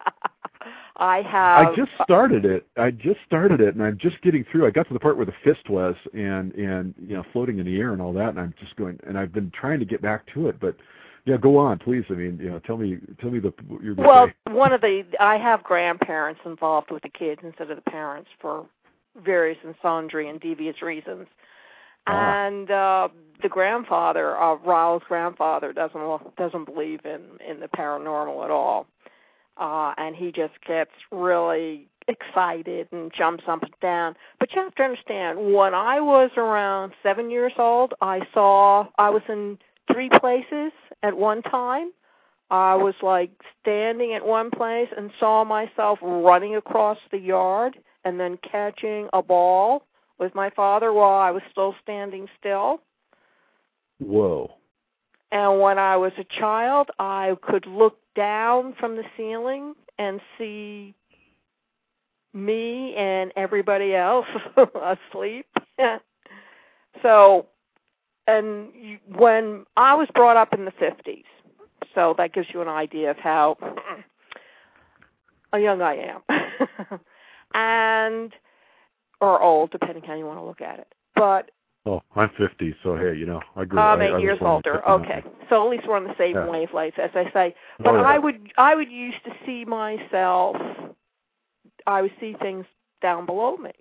I have. I just started it. I just started it, and I'm just getting through. I got to the part where the fist was, and, and you know, floating in the air and all that, and I'm just going, and I've been trying to get back to it, but yeah, go on, please. I mean, you know, tell me, tell me the. What you're well, say. one of the I have grandparents involved with the kids instead of the parents for various and sundry and devious reasons, Ah. and uh, the grandfather, uh, Raul's grandfather, doesn't doesn't believe in in the paranormal at all, uh, and he just gets really excited and jumps up and down. But you have to understand, when I was around seven years old, I saw I was in three places at one time. I was like standing at one place and saw myself running across the yard and then catching a ball with my father while I was still standing still. Whoa. And when I was a child, I could look down from the ceiling and see me and everybody else asleep. So, and when I was brought up in the fifties, so that gives you an idea of how young I am, and or old, depending how you want to look at it. But oh, I'm fifty, so hey, you know, I grew. I'm I, eight I years older. Okay, so at least we're on the same yeah. wavelength, as I say. But oh, yeah. I would, I would used to see myself. I would see things down below me,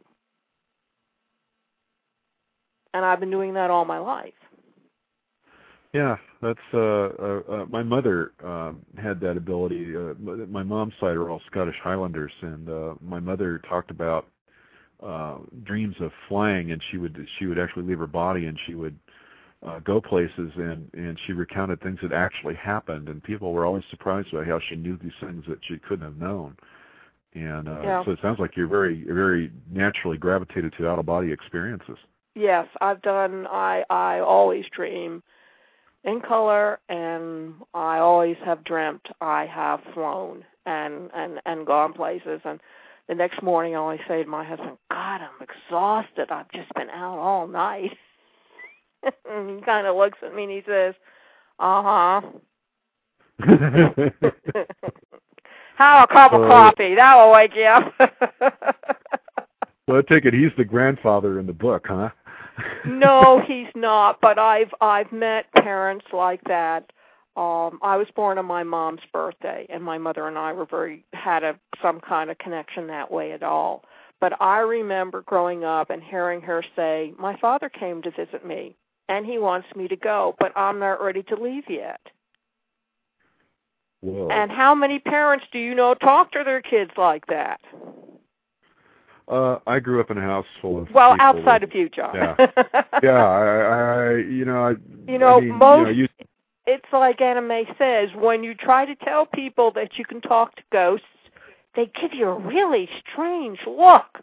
and I've been doing that all my life. Yeah, that's uh, uh, uh my mother um, had that ability. Uh, my mom's side are all Scottish Highlanders, and uh, my mother talked about uh, dreams of flying, and she would she would actually leave her body, and she would uh, go places, and and she recounted things that actually happened, and people were always surprised by how she knew these things that she couldn't have known. And uh, yeah. so it sounds like you're very, very naturally gravitated to out-of-body experiences. Yes, I've done, I, I always dream in color, and I always have dreamt I have flown and, and, and gone places. And the next morning I always say to my husband, God, I'm exhausted. I've just been out all night. And he kind of looks at me and he says, uh-huh. Have a cup of uh, coffee. That will wake you up. Well, I take it he's the grandfather in the book, huh? No, he's not. But I've I've met parents like that. Um, I was born on my mom's birthday, and my mother and I were very had a some kind of connection that way at all. But I remember growing up and hearing her say, "My father came to visit me, and he wants me to go, but I'm not ready to leave yet." Whoa. And how many parents do you know talk to their kids like that? Uh, I grew up in a house full of well, people outside that, of you, John. Yeah, yeah. I, I, you know, I, you know, I mean, most. You know, you... It's like Anna Mae says: when you try to tell people that you can talk to ghosts, they give you a really strange look.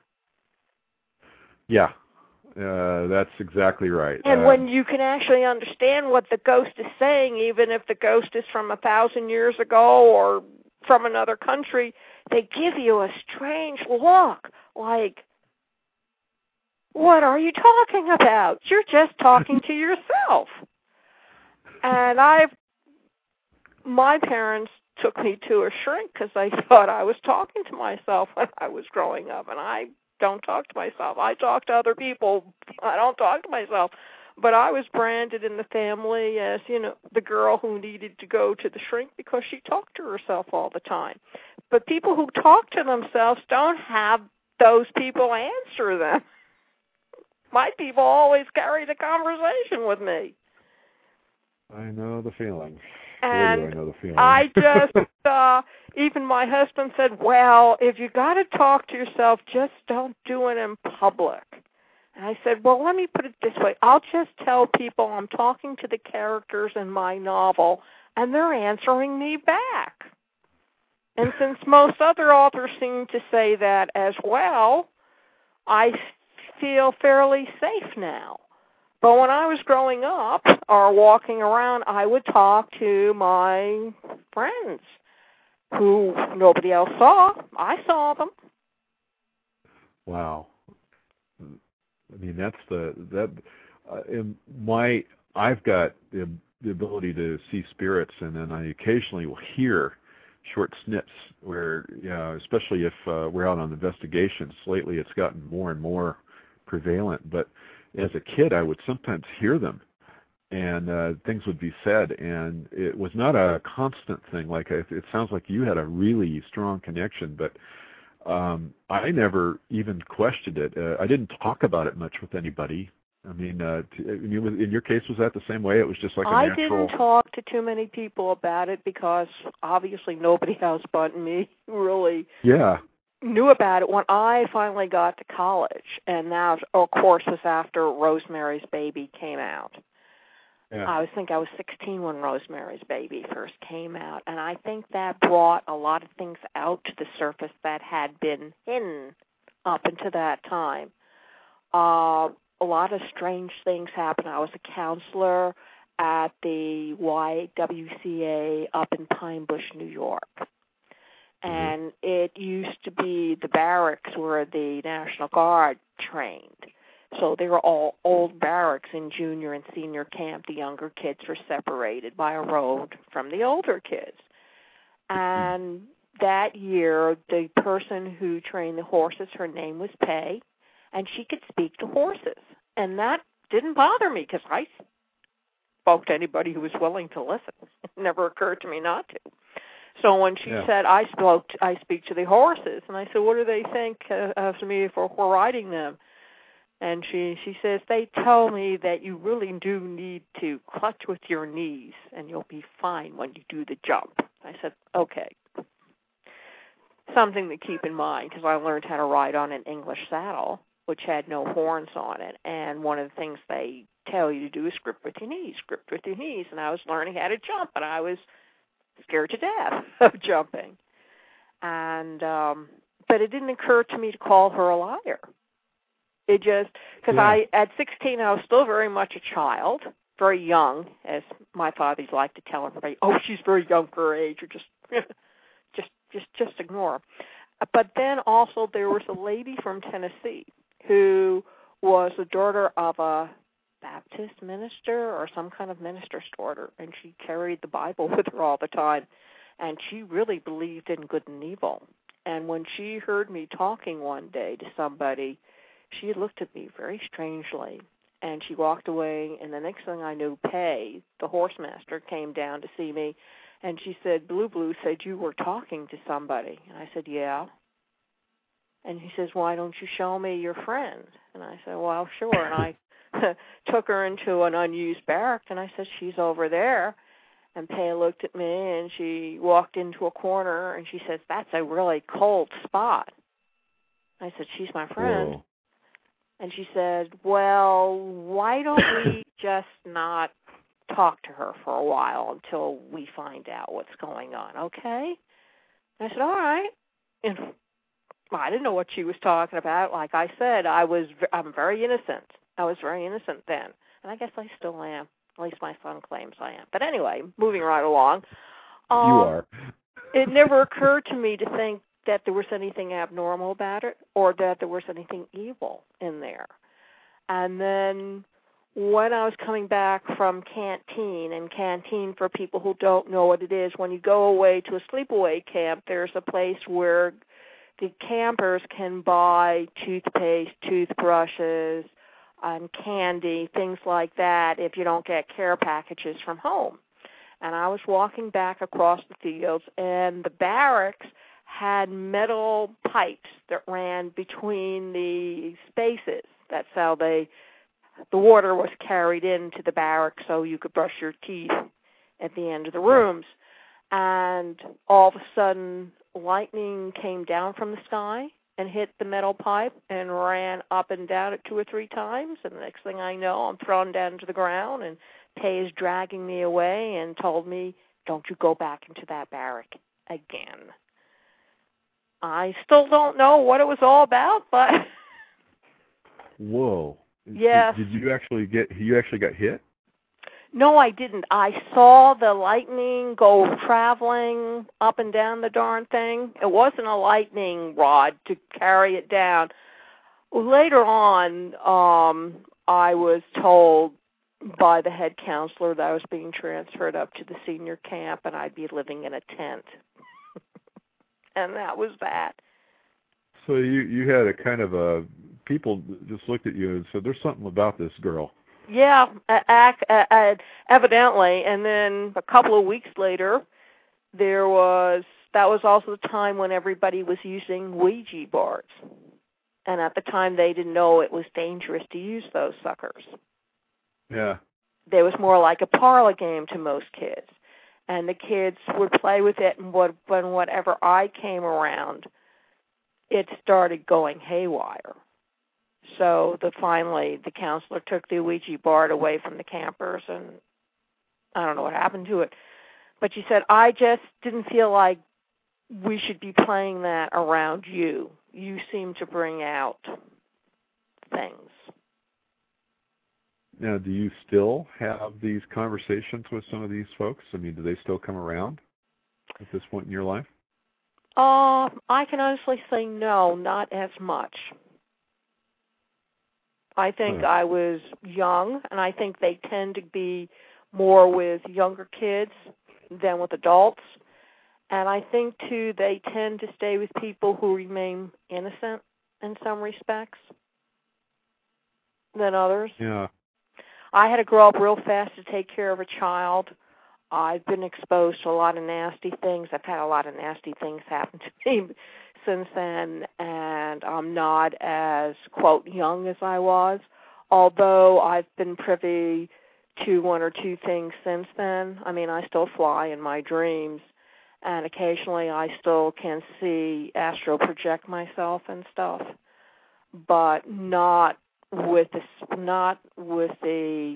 Yeah. Uh, that's exactly right. And uh, when you can actually understand what the ghost is saying, even if the ghost is from a thousand years ago or from another country, they give you a strange look, like, what are you talking about? You're just talking to yourself. And I've, my parents took me to a shrink because they thought I was talking to myself when I was growing up, and I don't talk to myself. I talk to other people. I don't talk to myself. But I was branded in the family as, you know, the girl who needed to go to the shrink because she talked to herself all the time. But people who talk to themselves don't have those people answer them. My people always carry the conversation with me. I know the feeling. And Boy, do I know the feeling. I just, uh, even my husband said, well, if you got to talk to yourself, just don't do it in public. And I said, well, let me put it this way. I'll just tell people I'm talking to the characters in my novel, and they're answering me back. And since most other authors seem to say that as well, I feel fairly safe now. But when I was growing up or walking around, I would talk to my friends who nobody else saw. I saw them. Wow. I mean, that's the that. Uh, in my I've got the, the ability to see spirits, and then I occasionally will hear short snips where, you know, especially if uh, we're out on investigations. Lately, it's gotten more and more prevalent, but as a kid, I would sometimes hear them, and uh, things would be said, and it was not a constant thing. Like it, it sounds like you had a really strong connection, but um, I never even questioned it. Uh, I didn't talk about it much with anybody. I mean, uh, t- in your case, was that the same way? It was just like a I natural... didn't talk to too many people about it because obviously nobody else but me really... Yeah. knew about it when I finally got to college, and that, of course, was after Rosemary's Baby came out. Yeah. I was think I was sixteen when Rosemary's Baby first came out, and I think that brought a lot of things out to the surface that had been hidden up until that time. Uh, a lot of strange things happened. I was a counselor at the Y W C A up in Pine Bush, New York. And it used to be the barracks where the National Guard trained. So they were all old barracks in junior and senior camp. The younger kids were separated by a road from the older kids. And that year, the person who trained the horses, her name was Pay, and she could speak to horses. And that didn't bother me because I spoke to anybody who was willing to listen. It never occurred to me not to. So when she yeah. said, I spoke, to, I speak to the horses, and I said, what do they think uh, of me for, for riding them? And she, she says, they tell me that you really do need to clutch with your knees, and you'll be fine when you do the jump. I said, okay. Something to keep in mind, because I learned how to ride on an English saddle, which had no horns on it, and one of the things they tell you to do is grip with your knees, grip with your knees, and I was learning how to jump, and I was scared to death of jumping. And um, but it didn't occur to me to call her a liar. It just, because Yeah. I, at sixteen, I was still very much a child, very young, as my fathers like to tell everybody, oh, she's very young for her age, or just, just, just, just ignore her. But then also there was a lady from Tennessee who was the daughter of a Baptist minister or some kind of minister's daughter, and she carried the Bible with her all the time, and she really believed in good and evil. And when she heard me talking one day to somebody, she looked at me very strangely, and she walked away, and the next thing I knew, Pay, the horse master, came down to see me, and she said, Blue Blue said you were talking to somebody. And I said, yeah. And he says, why don't you show me your friend? And I said, well, sure. And I took her into an unused barrack, and I said, she's over there. And Pay looked at me, and she walked into a corner, and she says, that's a really cold spot. I said, she's my friend. Whoa. And she said, well, why don't we just not talk to her for a while until we find out what's going on, okay? And I said, all right. And I didn't know what she was talking about. Like I said, I was, I'm very innocent. I was very innocent then. And I guess I still am. At least my son claims I am. But anyway, moving right along. Um, you are. It never occurred to me to think that there was anything abnormal about it or that there was anything evil in there. And then when I was coming back from Canteen, and Canteen, for people who don't know what it is, when you go away to a sleepaway camp, there's a place where the campers can buy toothpaste, toothbrushes, and candy, things like that, if you don't get care packages from home. And I was walking back across the fields, and the barracks had metal pipes that ran between the spaces. That's how they, the water was carried into the barracks so you could brush your teeth at the end of the rooms. And all of a sudden, lightning came down from the sky and hit the metal pipe and ran up and down it two or three times. And the next thing I know, I'm thrown down to the ground, and Pay is dragging me away and told me, don't you go back into that barrack again. I still don't know what it was all about, but... Whoa. Yes. Did you actually get, you actually got hit? No, I didn't. I saw the lightning go traveling up and down the darn thing. It wasn't a lightning rod to carry it down. Later on, um, I was told by the head counselor that I was being transferred up to the senior camp and I'd be living in a tent. And that was that. So you, you had a kind of a, people just looked at you and said, there's something about this girl. Yeah, uh, uh, evidently. And then a couple of weeks later, there was, that was also the time when everybody was using Ouija boards. And at the time, they didn't know it was dangerous to use those suckers. Yeah. There was more like a parlor game to most kids. And the kids would play with it, and what, when whatever I came around, it started going haywire. So the, finally, the counselor took the Ouija board away from the campers, and I don't know what happened to it. But she said, I just didn't feel like we should be playing that around you. You seem to bring out things. Now, do you still have these conversations with some of these folks? I mean, do they still come around at this point in your life? Uh, I can honestly say no, not as much. I think huh. I was young, and I think they tend to be more with younger kids than with adults. And I think, too, they tend to stay with people who remain innocent in some respects than others. Yeah. I had to grow up real fast to take care of a child. I've been exposed to a lot of nasty things. I've had a lot of nasty things happen to me since then, and I'm not as, quote, young as I was, although I've been privy to one or two things since then. I mean, I still fly in my dreams, and occasionally I still can see astral project myself and stuff, but not with this, not with the,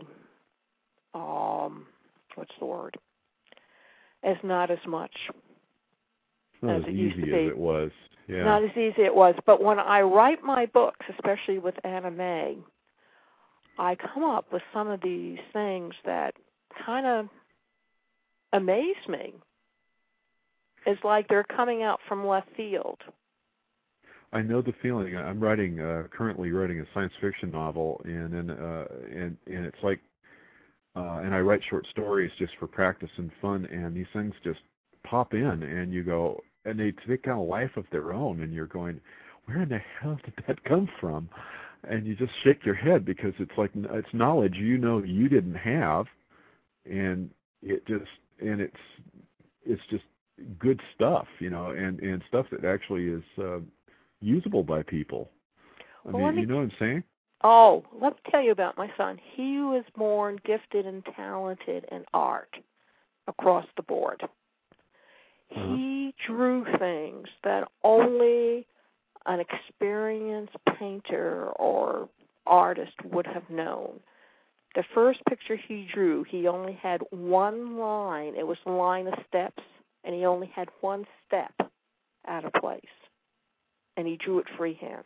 um, what's the word? As not as much. Not as as it used easy to be. as it was. Yeah. Not as easy it was. But when I write my books, especially with anime, I come up with some of these things that kind of amaze me. It's like they're coming out from left field. I know the feeling. I'm writing, uh, currently writing a science fiction novel, and and uh, and and it's like, uh, and I write short stories just for practice and fun, and these things just pop in, and you go, and they take on a life of their own, and you're going, where in the hell did that come from? And you just shake your head because it's like it's knowledge you know you didn't have, and it just and it's it's just good stuff, you know, and and stuff that actually is uh, usable by people. I Well, mean, me, you know what I'm saying? Oh, let me tell you about my son. He was born gifted and talented in art across the board. Uh-huh. He drew things that only an experienced painter or artist would have known. The first picture he drew, he only had one line. It was a line of steps, and he only had one step out of place. And he drew it freehand.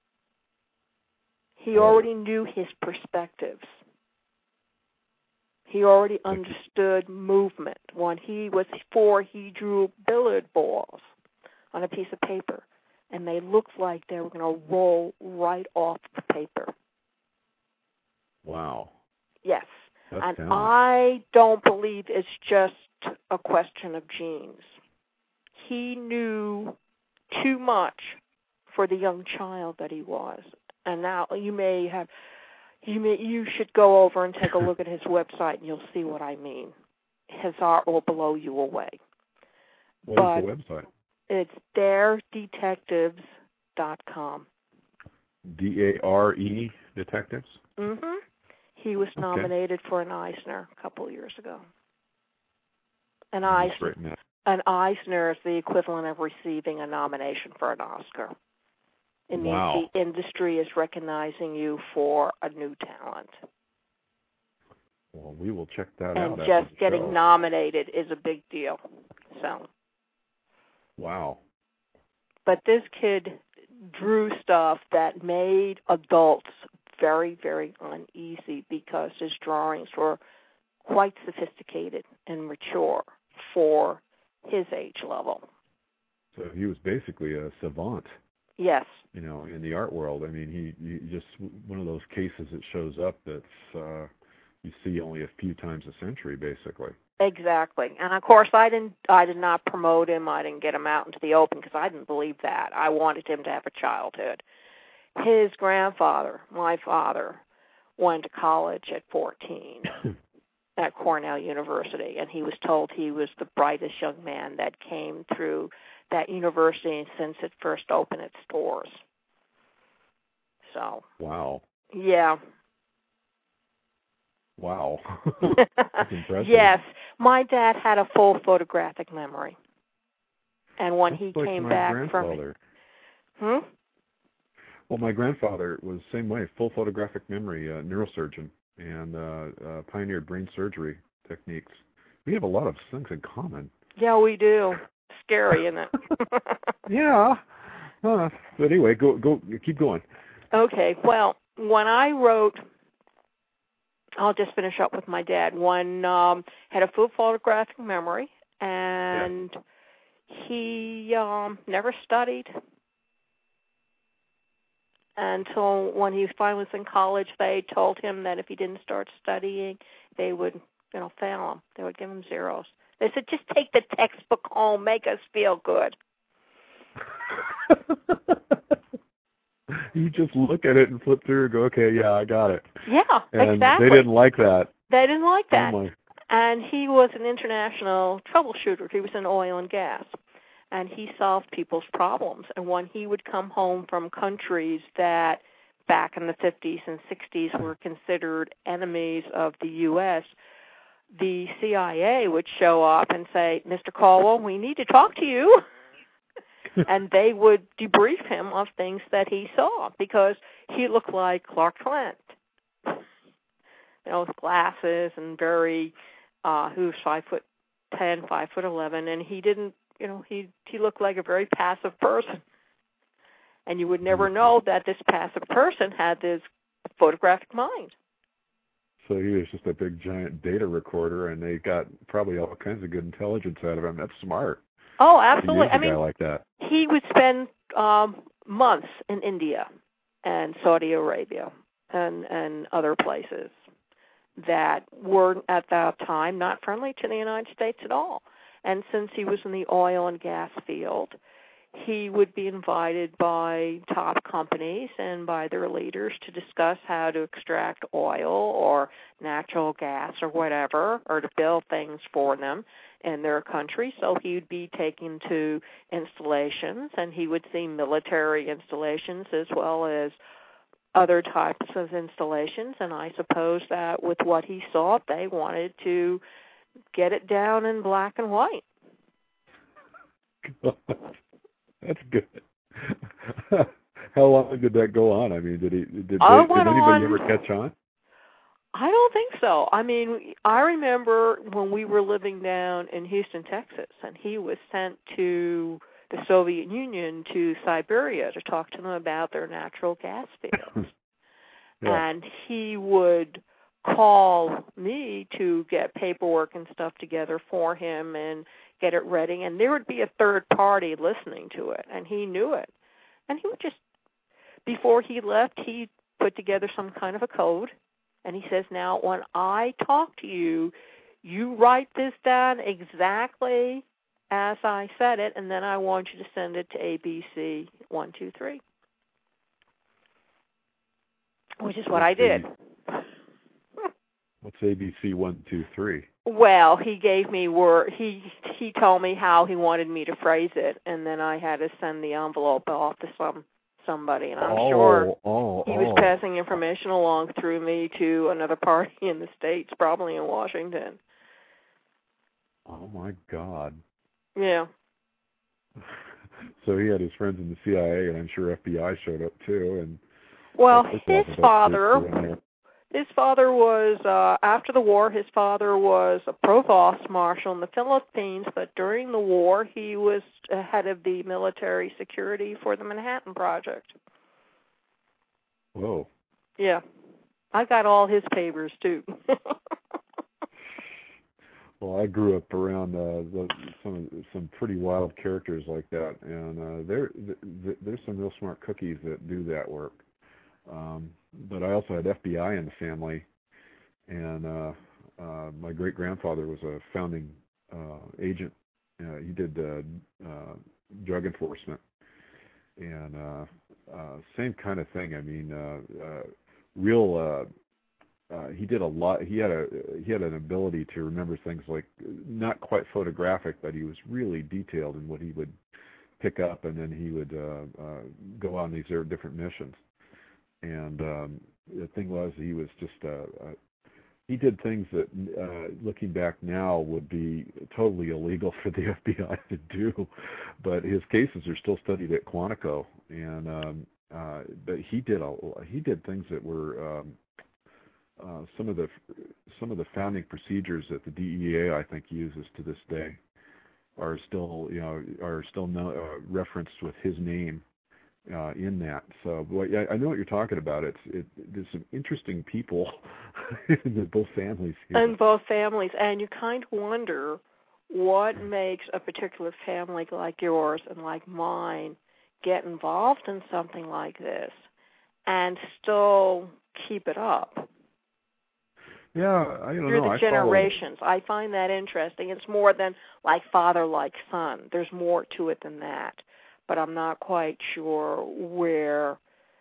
He already knew his perspectives. He already understood movement. When he was four, he drew billiard balls on a piece of paper, and they looked like they were going to roll right off the paper. Wow. Yes. That's and talent. I don't believe it's just a question of genes. He knew too much for the young child that he was. And now you may have, you may, you should go over and take a look at his website, and you'll see what I mean. His art will blow you away. What but is the website? It's dare detectives dot com. D A R E Detectives? Mm-hmm. He was Okay. nominated for an Eisner a couple of years ago. An I'm just Eisner, writing that. an Eisner is the equivalent of receiving a nomination for an Oscar. It means Wow. the industry is recognizing you for a new talent. Well, we will check that and out. just after the getting show. nominated is a big deal. So, Wow. but this kid drew stuff that made adults very, very uneasy because his drawings were quite sophisticated and mature for his age level. So he was basically a savant. Yes. You know, in the art world. I mean, he, he just one of those cases that shows up that's uh, you see only a few times a century, basically. Exactly. And of course, I didn't. I did not promote him. I didn't get him out into the open because I didn't believe that. I wanted him to have a childhood. His grandfather, my father, went to college at fourteen at Cornell University, and he was told he was the brightest young man that came through that university since it first opened its doors. So. Wow. Yeah. Wow. That's impressive. Yes. My dad had a full photographic memory. And when That's he like came my back grandfather. from... Hmm? Well, my grandfather was the same way, full photographic memory, uh, neurosurgeon, and uh, uh, pioneered brain surgery techniques. We have a lot of things in common. Yeah, we do. Scary, isn't it? Yeah. Uh, but anyway, go go keep going. Okay. Well, when I wrote, I'll just finish up with my dad. One um, had a full photographic memory, and yeah. he um, never studied until when he finally was in college. They told him that if he didn't start studying, they would, you know, fail him. They would give him zeros. They said, just take the textbook home, make us feel good. You just look at it and flip through and go, okay, yeah, I got it. Yeah, and exactly. They didn't like that. They didn't like that. Oh my. And he was an international troubleshooter. He was in oil and gas. And he solved people's problems. And when he would come home from countries that back in the fifties and sixties were considered enemies of the U S, the C I A would show up and say, Mister Caldwell, we need to talk to you. And they would debrief him of things that he saw because he looked like Clark Kent. You know, with glasses and very, uh, he was five foot ten, five foot eleven, and he didn't you know, he he looked like a very passive person. And you would never know that this passive person had this photographic mind. So he was just a big giant data recorder, and they got probably all kinds of good intelligence out of him. That's smart. Oh, absolutely. To use a I mean, guy like that. He would spend um, months in India and Saudi Arabia and and other places that were at that time not friendly to the United States at all. And since he was in the oil and gas field, he would be invited by top companies and by their leaders to discuss how to extract oil or natural gas or whatever, or to build things for them in their country. So he would be taken to installations, and he would see military installations as well as other types of installations. And I suppose that with what he saw, they wanted to get it down in black and white. That's good. How long did that go on? I mean, did he did, they, did anybody on, ever catch on? I don't think so. I mean, I remember when we were living down in Houston, Texas, and he was sent to the Soviet Union to Siberia to talk to them about their natural gas fields. Yeah. And he would call me to get paperwork and stuff together for him and get it ready, and there would be a third party listening to it, and he knew it. And he would just, before he left, he put together some kind of a code, and he says, now, when I talk to you, you write this down exactly as I said it, and then I want you to send it to A B C one two three, which is what I did. What's A B C one two three? Well, he gave me word. He he told me how he wanted me to phrase it, and then I had to send the envelope off to some somebody, and I'm oh, sure oh, he oh. was passing information along through me to another party in the States, probably in Washington. Oh my God. Yeah. So he had his friends in the C I A, and I'm sure F B I showed up too. And well, his father. His father was, uh, after the war, his father was a provost marshal in the Philippines, but during the war, he was head of the military security for the Manhattan Project. Whoa. Yeah. I got all his papers, too. Well, I grew up around uh, the, some some pretty wild characters like that, and uh, there there's some real smart cookies that do that work. Um, but I also had F B I in the family, and uh, uh, my great-grandfather was a founding uh, agent. Uh, he did uh, uh, drug enforcement, and uh, uh, same kind of thing. I mean, uh, uh, real. Uh, uh, he did a lot. He had a he had an ability to remember things like not quite photographic, but he was really detailed in what he would pick up, and then he would uh, uh, go on these different missions. And um, the thing was, he was just, uh, uh, he did things that, uh, looking back now, would be totally illegal for the F B I to do. But his cases are still studied at Quantico, and um, uh, but he did a, he did things that were um, uh, some of the some of the founding procedures that the D E A, I think, uses to this day are still, you know, are still no, uh, referenced with his name. Uh, in that, so boy, yeah, I know what you're talking about. It's it, there's some interesting people in both families here. In both families, and you kind of wonder what makes a particular family like yours and like mine get involved in something like this and still keep it up. Yeah, I don't through know. the I generations. follow. I find that interesting. It's more than like father, like son. There's more to it than that. But I'm not quite sure where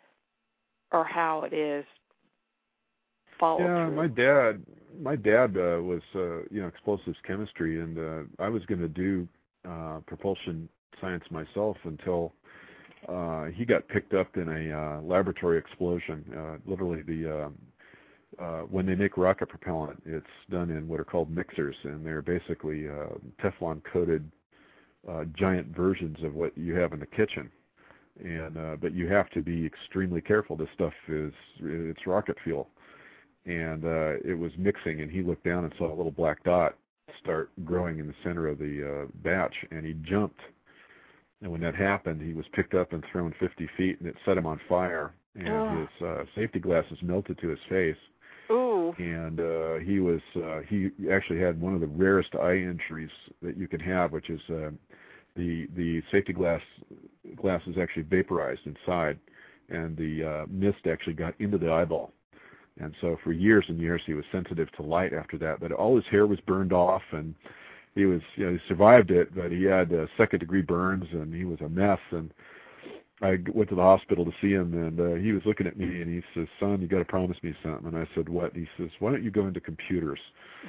or how it is followed Yeah, through. my dad, my dad uh, was, uh, you know, explosives chemistry, and uh, I was going to do uh, propulsion science myself until uh, he got picked up in a uh, laboratory explosion. Uh, literally, the um, uh, when they make rocket propellant, it's done in what are called mixers, and they're basically uh, Teflon-coated Uh, giant versions of what you have in the kitchen, and uh, but you have to be extremely careful. This stuff is it's rocket fuel, and uh, it was mixing, and he looked down and saw a little black dot, start growing in the center of the uh, batch, and he jumped. And when that happened, he was picked up and thrown fifty feet, and it set him on fire. And oh. his uh, safety glasses melted to his face. Ooh. And uh, he was uh, he actually had one of the rarest eye injuries that you can have, which is uh, the the safety glass glass is actually vaporized inside, and the uh, mist actually got into the eyeball. And so for years and years he was sensitive to light after that. But all his hair was burned off, and he was you know he survived it, but he had uh, second degree burns, and he was a mess. And I went to the hospital to see him, and uh, he was looking at me, and he says, "Son, you got to promise me something." And I said, "What?" And he says, "Why don't you go into computers?"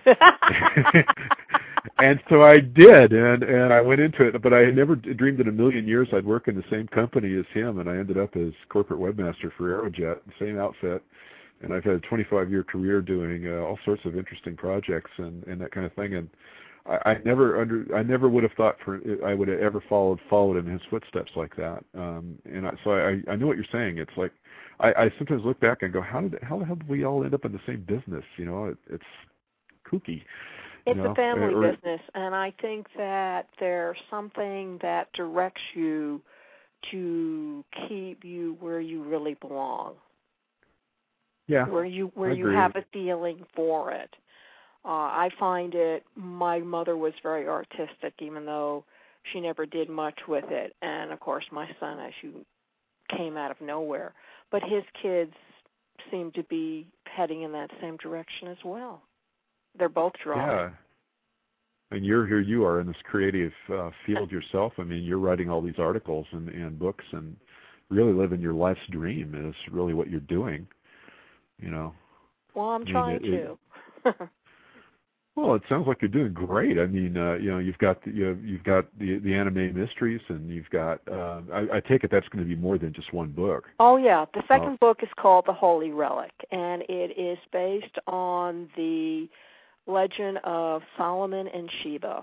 And so I did, and and I went into it, but I had never dreamed in a million years I'd work in the same company as him, and I ended up as corporate webmaster for Aerojet, the same outfit. And I've had a twenty-five year career doing uh, all sorts of interesting projects and, and that kind of thing. And I, I never under I never would have thought for I would have ever followed followed in his footsteps like that. Um, and I, so I, I know what you're saying. It's like I, I sometimes look back and go, how did how the hell did we all end up in the same business? You know, it, it's kooky. It's you know? a family or, business, and I think that there's something that directs you to keep you where you really belong. Yeah, where you where I you agree. have a feeling for it. Uh, I find it. My mother was very artistic, even though she never did much with it. And of course, my son, as you came out of nowhere, but his kids seem to be heading in that same direction as well. They're both drawing. Yeah. And you're here. You are in this creative uh, field yourself. I mean, you're writing all these articles and, and books, and really living your life's dream is really what you're doing. You know. Well, I'm I mean, trying it, to. It, well, it sounds like you're doing great. I mean, uh, you know, you've got the, you know, you've got the the anime mysteries, and you've got. Uh, I, I take it that's going to be more than just one book. Oh yeah, the second uh, book is called The Holy Relic, and it is based on the legend of Solomon and Sheba.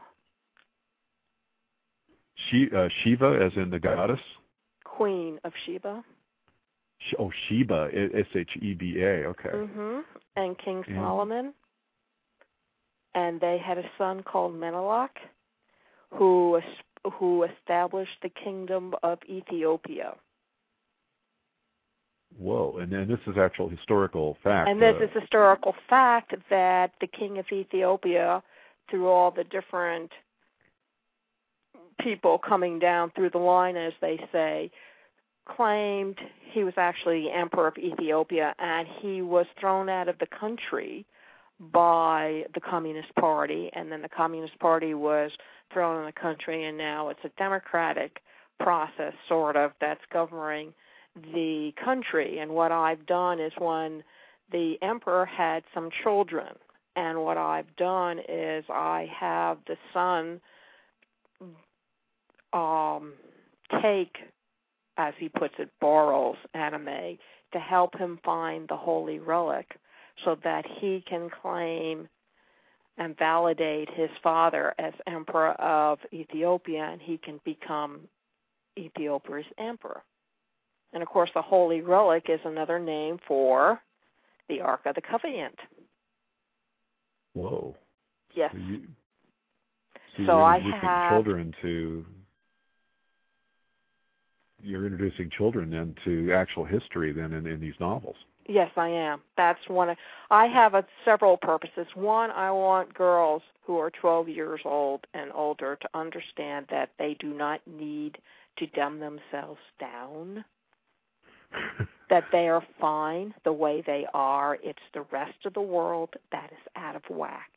She, uh, Shiva, as in the goddess. Queen of Sheba. Oh, Sheba, S H E B A. Okay. Mhm. And King and, Solomon, and they had a son called Menelik, who who established the kingdom of Ethiopia. Whoa! And then this is actual historical fact. And this uh, is historical fact that the king of Ethiopia, through all the different people coming down through the line, as they say, claimed he was actually the emperor of Ethiopia, and he was thrown out of the country by the Communist Party, and then the Communist Party was thrown in the country, and now it's a democratic process, sort of, that's governing the country. And what I've done is, when the emperor had some children, and what I've done is I have the son um, take, as he puts it, borrows anime to help him find the holy relic so that he can claim and validate his father as emperor of Ethiopia, and he can become Ethiopia's emperor. And, of course, the holy relic is another name for the Ark of the Covenant. Whoa. Yes. So, you, so, so you're I introducing have children to you're introducing children then to actual history then in, in these novels. Yes, I am. That's one. Of, I have a, several purposes. One, I want girls who are twelve years old and older to understand that they do not need to dumb themselves down, that they are fine the way they are. It's the rest of the world that is out of whack.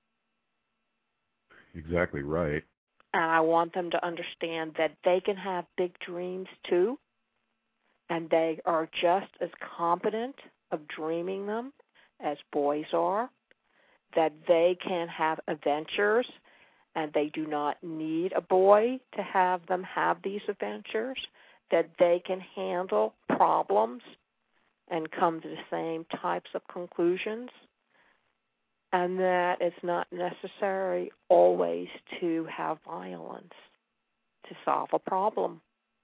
Exactly right. And I want them to understand that they can have big dreams too, and they are just as competent of dreaming them as boys are, that they can have adventures, and they do not need a boy to have them have these adventures, that they can handle problems and come to the same types of conclusions, and that it's not necessary always to have violence to solve a problem.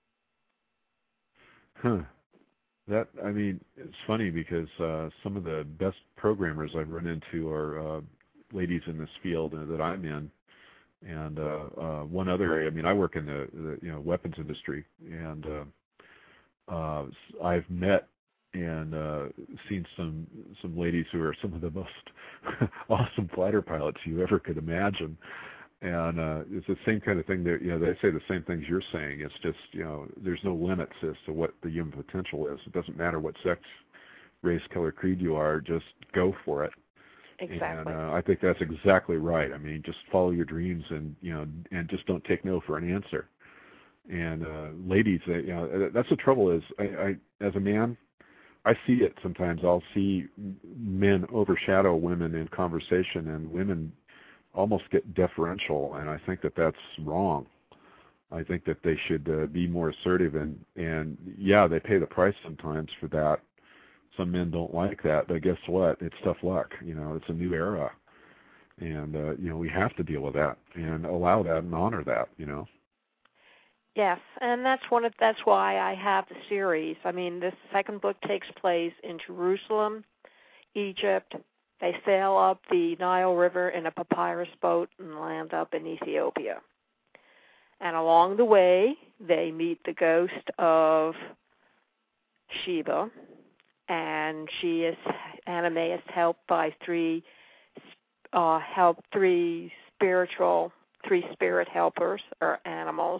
Huh. That, I mean, it's funny because uh, some of the best programmers I've run into are uh, ladies in this field uh, that I'm in. And uh, uh, one other area, I mean, I work in the, the you know weapons industry, and uh, uh, I've met and uh, seen some some ladies who are some of the most awesome fighter pilots you ever could imagine. And uh, it's the same kind of thing that, you know, they say the same things you're saying. It's just, you know, there's no limits as to what the human potential is. It doesn't matter what sex, race, color, creed you are, just go for it. Exactly. And uh, I think that's exactly right. I mean, just follow your dreams, and you know, and just don't take no for an answer. And uh, ladies, uh, you know, that's the trouble. Is I, I, as a man, I see it sometimes. I'll see men overshadow women in conversation, and women almost get deferential, and I think that that's wrong. I think that they should uh, be more assertive, and and yeah, they pay the price sometimes for that. Some men don't like that, but guess what? It's tough luck. You know, it's a new era, and uh, you know we have to deal with that and allow that and honor that. You know. Yes, and that's one of that's why I have the series. I mean, this second book takes place in Jerusalem, Egypt. They sail up the Nile River in a papyrus boat and land up in Ethiopia. And along the way, they meet the ghost of Sheba. And she is Anime is helped by three uh, help three spiritual three spirit helpers or animals,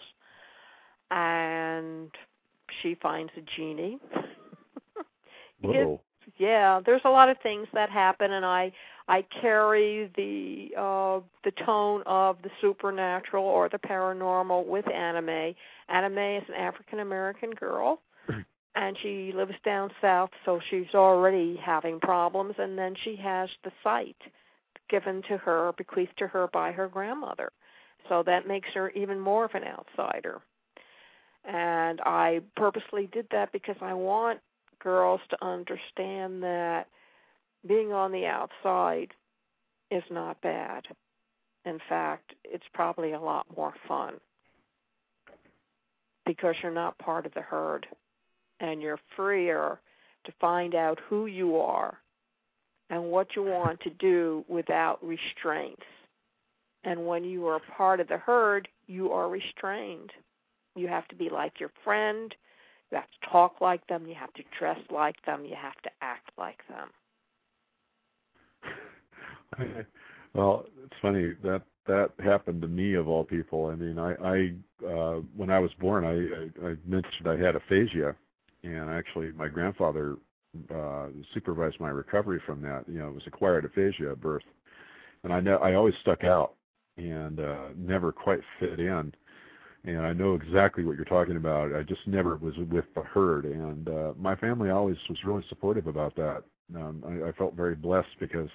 and she finds a genie. Whoa. Yeah, there's a lot of things that happen, and I I carry the uh, the tone of the supernatural or the paranormal with Anime. Anime is an African American girl. And she lives down south, so she's already having problems. And then she has the sight given to her, bequeathed to her by her grandmother. So that makes her even more of an outsider. And I purposely did that because I want girls to understand that being on the outside is not bad. In fact, it's probably a lot more fun because you're not part of the herd. And you're freer to find out who you are and what you want to do without restraints. And when you are part of the herd, you are restrained. You have to be like your friend. You have to talk like them. You have to dress like them. You have to act like them. Well, it's funny that that happened to me of all people. I mean, I, I uh, when I was born, I, I, I mentioned I had aphasia. And actually, my grandfather uh, supervised my recovery from that. You know, it was acquired aphasia at birth, and I know I always stuck out and uh, never quite fit in. And I know exactly what you're talking about. I just never was with the herd, and uh, my family always was really supportive about that. Um, I, I felt very blessed because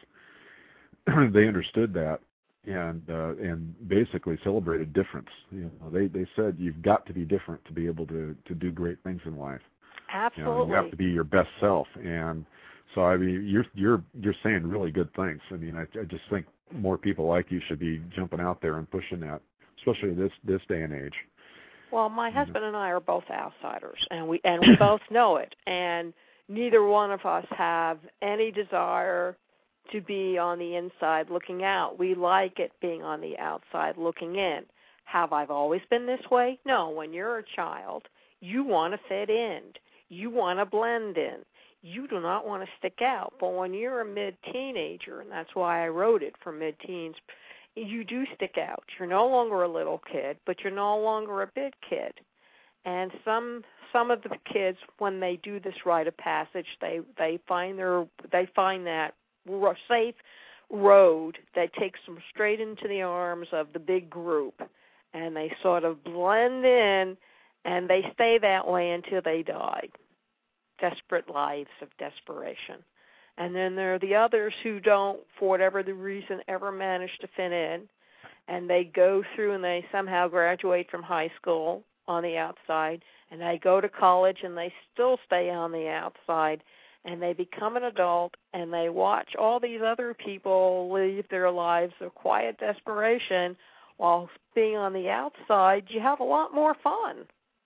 they understood that and uh, and basically celebrated difference. You know, they they said you've got to be different to be able to to do great things in life. Absolutely. You know, you have to be your best self, and so I mean, you're you're you're saying really good things. I mean, I, I just think more people like you should be jumping out there and pushing that, especially this this day and age. Well, my husband and I are both outsiders, and we and we both know it. And neither one of us have any desire to be on the inside looking out. We like it being on the outside looking in. Have I always been this way? No. When you're a child, you want to fit in. You want to blend in. You do not want to stick out. But when you're a mid-teenager, and that's why I wrote it for mid-teens, you do stick out. You're no longer a little kid, but you're no longer a big kid. And some some of the kids, when they do this rite of passage, they they find their they find that safe road that takes them straight into the arms of the big group, and they sort of blend in. And they stay that way until they die. Desperate lives of desperation. And then there are the others who don't, for whatever the reason, ever manage to fit in. And they go through and they somehow graduate from high school on the outside. And they go to college and they still stay on the outside. And they become an adult and they watch all these other people live their lives of quiet desperation while being on the outside. You have a lot more fun.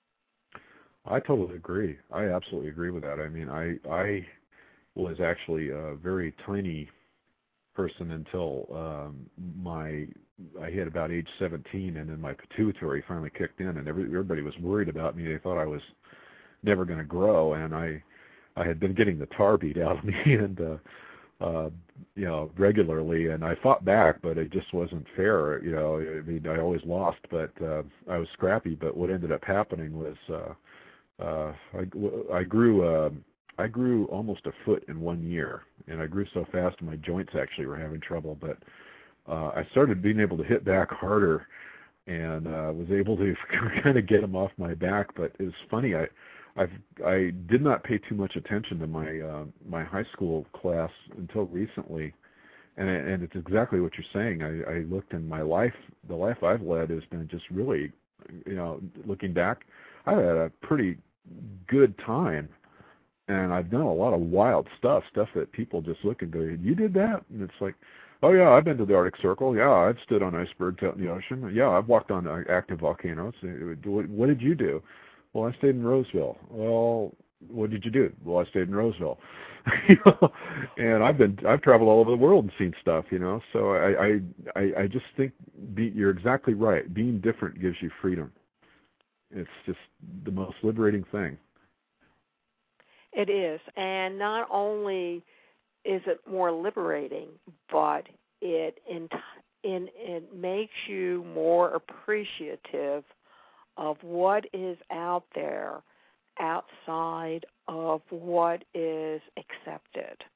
I totally agree. I absolutely agree with that. I mean, I I was actually a very tiny person until um, my I hit about age seventeen, and then my pituitary finally kicked in, and every, everybody was worried about me. They thought I was never going to grow, and I I had been getting the tar beat out of me, and uh, uh, you know, regularly, and I fought back, but it just wasn't fair. You know, I mean, I always lost, but uh, I was scrappy. But what ended up happening was uh, uh, I, I grew. Uh, I grew almost a foot in one year, and I grew so fast my joints actually were having trouble. But uh, I started being able to hit back harder, and uh, was able to kind of get them off my back. But it was funny. I I've, I did not pay too much attention to my uh, my high school class until recently, and and it's exactly what you're saying. I, I looked in my life. The life I've led has been just really, you know, looking back, I've had a pretty good time. And I've done a lot of wild stuff, stuff that people just look and go, you did that? And it's like, oh, yeah, I've been to the Arctic Circle. Yeah, I've stood on icebergs out in the ocean. Yeah, I've walked on active volcanoes. What did you do? Well, I stayed in Roseville. Well, what did you do? Well, I stayed in Roseville. you know? And I've been, I've traveled all over the world and seen stuff, you know. So I, I, I just think be, you're exactly right. Being different gives you freedom. It's just the most liberating thing. It is, and not only is it more liberating, but it in, in it makes you more appreciative of what is out there outside of what is accepted.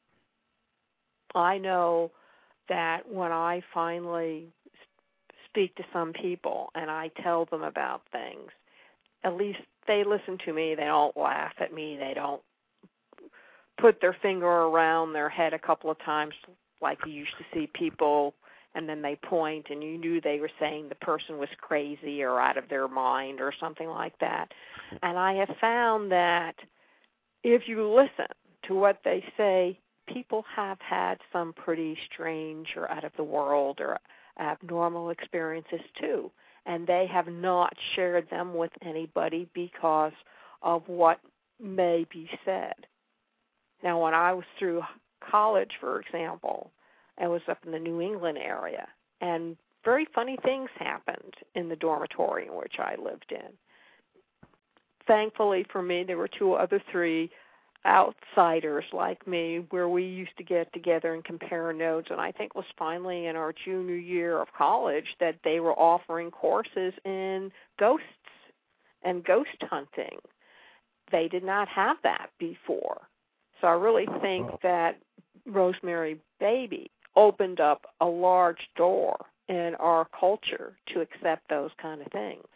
I know that when I finally speak to some people and I tell them about things, at least they listen to me. They don't laugh at me. They don't put their finger around their head a couple of times like you used to see people, and then they point and you knew they were saying the person was crazy or out of their mind or something like that. And I have found that if you listen to what they say, people have had some pretty strange or out of the world or abnormal experiences too. And they have not shared them with anybody because of what may be said. Now, when I was through college, for example, I was up in the New England area, and very funny things happened in the dormitory in which I lived in. Thankfully for me, there were two other three outsiders like me where we used to get together and compare notes, and I think it was finally in our junior year of college that they were offering courses in ghosts and ghost hunting. They did not have that before. So I really think oh. that Rosemary Baby opened up a large door in our culture to accept those kind of things.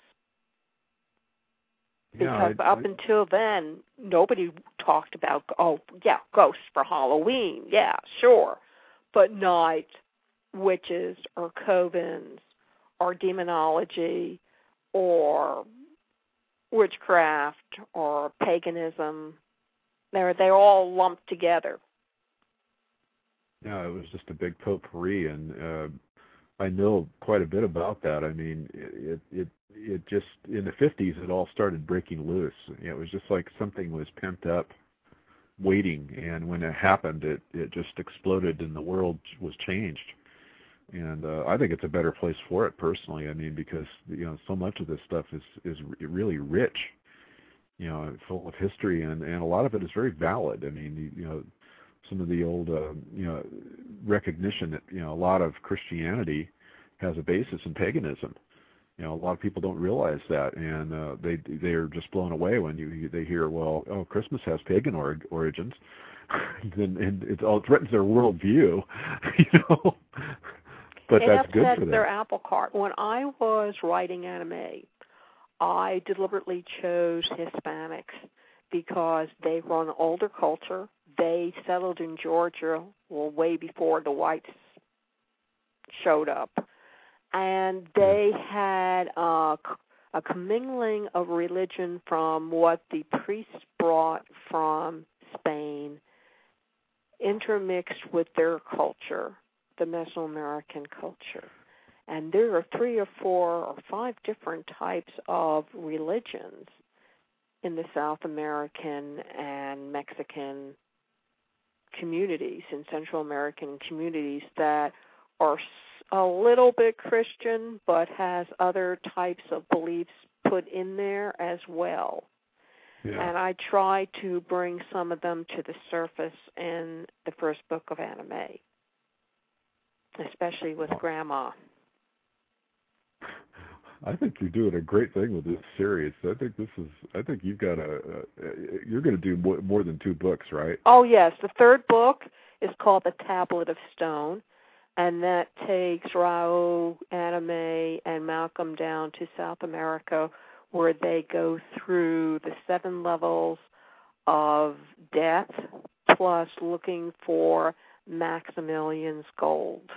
Because yeah, I, up I, until then, nobody talked about, oh, yeah, ghosts for Halloween, yeah, sure, but not witches or covens or demonology or witchcraft or paganism. They're, they're all lumped together. Yeah, it was just a big potpourri, and uh, I know quite a bit about that. I mean, it it it just in the fifties it all started breaking loose. It was just like something was pent up, waiting, and when it happened, it it just exploded, and the world was changed. And uh, I think it's a better place for it personally. I mean, because you know so much of this stuff is is really rich, you know, full of history, and and a lot of it is very valid. I mean, you know. Some of the old, uh, you know, recognition that, you know, a lot of Christianity has a basis in paganism. You know, a lot of people don't realize that, and uh, they they are just blown away when you they hear, well, oh, Christmas has pagan or, origins, and, and it all threatens their worldview, you know. But it that's good for them. Their apple cart. When I was writing anime, I deliberately chose Hispanics because they were an older culture. They settled in Georgia well, way before the whites showed up. And they had uh, a commingling of religion from what the priests brought from Spain, intermixed with their culture, the Mesoamerican culture. And there are three or four or five different types of religions in the South American and Mexican communities, in Central American communities, that are a little bit Christian but has other types of beliefs put in there as well. Yeah. And I try to bring some of them to the surface in the first book of Anime, especially with wow. Grandma. I think you're doing a great thing with this series. I think this is. I think you've got a. a you're going to do more, more than two books, right? Oh yes, the third book is called The Tablet of Stone, and that takes Raul, Anime, and Malcolm down to South America, where they go through the seven levels of death, plus looking for Maximilian's gold.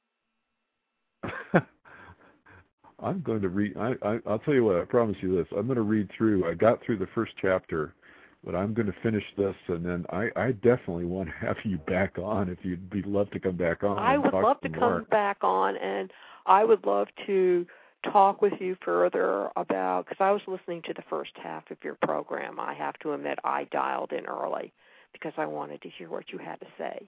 I'm going to read. I, I, I'll tell you what. I promise you this. I'm going to read through. I got through the first chapter, but I'm going to finish this, and then I, I definitely want to have you back on if you'd be love to come back on. I would love to come back on, and I would love to talk with you further about, because I was listening to the first half of your program. I have to admit I dialed in early because I wanted to hear what you had to say.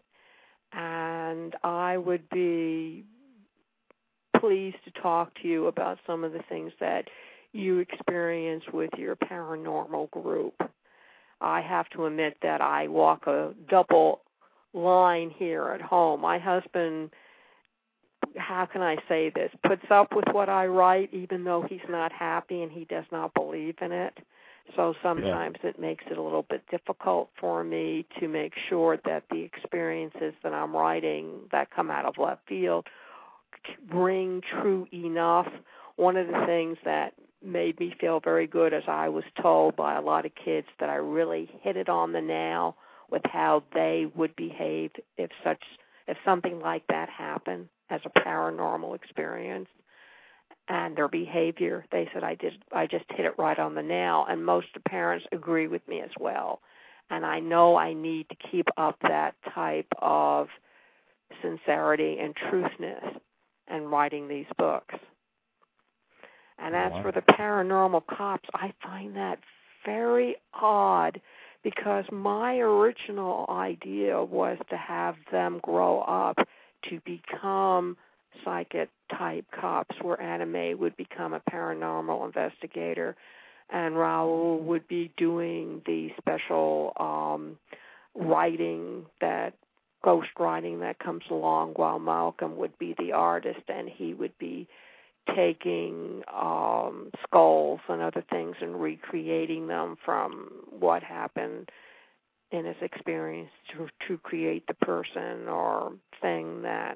And I would be pleased to talk to you about some of the things that you experience with your paranormal group. I have to admit that I walk a double line here at home. My husband, how can I say this, puts up with what I write even though he's not happy and he does not believe in it. So sometimes yeah. it makes it a little bit difficult for me to make sure that the experiences that I'm writing that come out of left field ring true enough. One of the things that made me feel very good, as I was told by a lot of kids, that I really hit it on the nail with how they would behave if such if something like that happened as a paranormal experience, and their behavior. They said I did I just hit it right on the nail, and most of the parents agree with me as well. And I know I need to keep up that type of sincerity and truthness in writing these books. And as wow. for the paranormal cops, I find that very odd, because my original idea was to have them grow up to become psychic-type cops, where Anime would become a paranormal investigator and Raul would be doing the special um, writing, that ghost writing that comes along, while Malcolm would be the artist and he would be taking um, skulls and other things and recreating them from what happened in his experience to, to create the person or thing that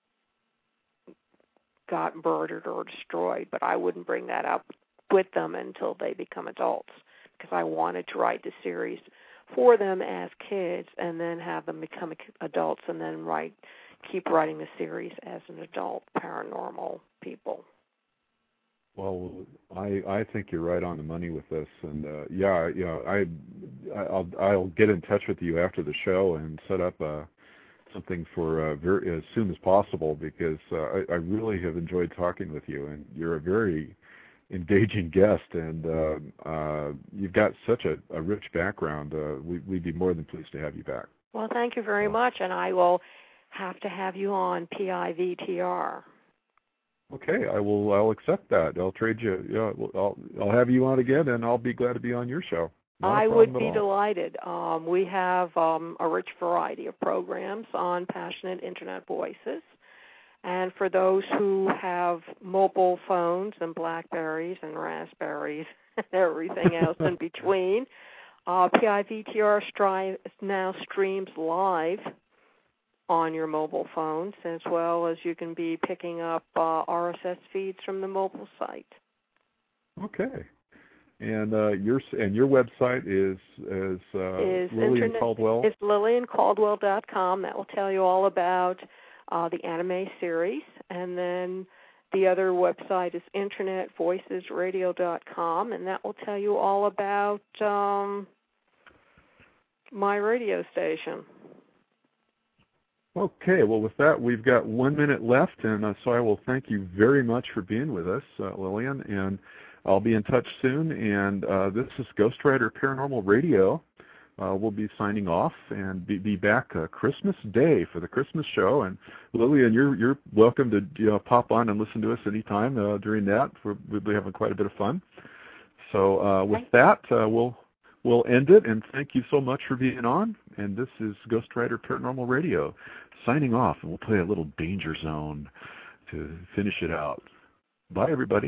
got murdered or destroyed. But I wouldn't bring that up with them until they become adults, because I wanted to write the series for them as kids and then have them become adults and then write, keep writing the series as an adult paranormal people. Well, I I think you're right on the money with this, and uh, yeah, you know, I I'll I'll get in touch with you after the show and set up uh, something for uh, very as soon as possible, because uh, I, I really have enjoyed talking with you, and you're a very engaging guest, and uh, uh, you've got such a, a rich background. Uh, we, we'd be more than pleased to have you back. Well, thank you very much, and I will have to have you on P I V T R. Okay, I will. I'll accept that. I'll trade you. Yeah, I'll I'll have you on again, and I'll be glad to be on your show. Not I would be delighted. Um, we have um, a rich variety of programs on Passionate Internet Voices. And for those who have mobile phones and Blackberries and Raspberries and everything else in between, uh, P I V T R stri- now streams live on your mobile phones, as well as you can be picking up uh, R S S feeds from the mobile site. Okay. And uh, your and your website is is, uh, is Lillian internet, Caldwell. It's Lillian Caldwell dot com. That will tell you all about uh, the anime series. And then the other website is internet voices radio dot com, and that will tell you all about um, my radio station. Okay, well, with that, we've got one minute left, and uh, so I will thank you very much for being with us, uh, Lillian, and I'll be in touch soon. And uh, this is Ghostwriter Paranormal Radio. uh, we'll be signing off and be, be back uh, Christmas Day for the Christmas show. And Lillian, you're you're welcome to you know, pop on and listen to us anytime uh, during that. We're, we'll be having quite a bit of fun. So uh, with that, uh, we'll we'll end it. And thank you so much for being on. And this is Ghost Rider Paranormal Radio signing off. And we'll play a little Danger Zone to finish it out. Bye, everybody.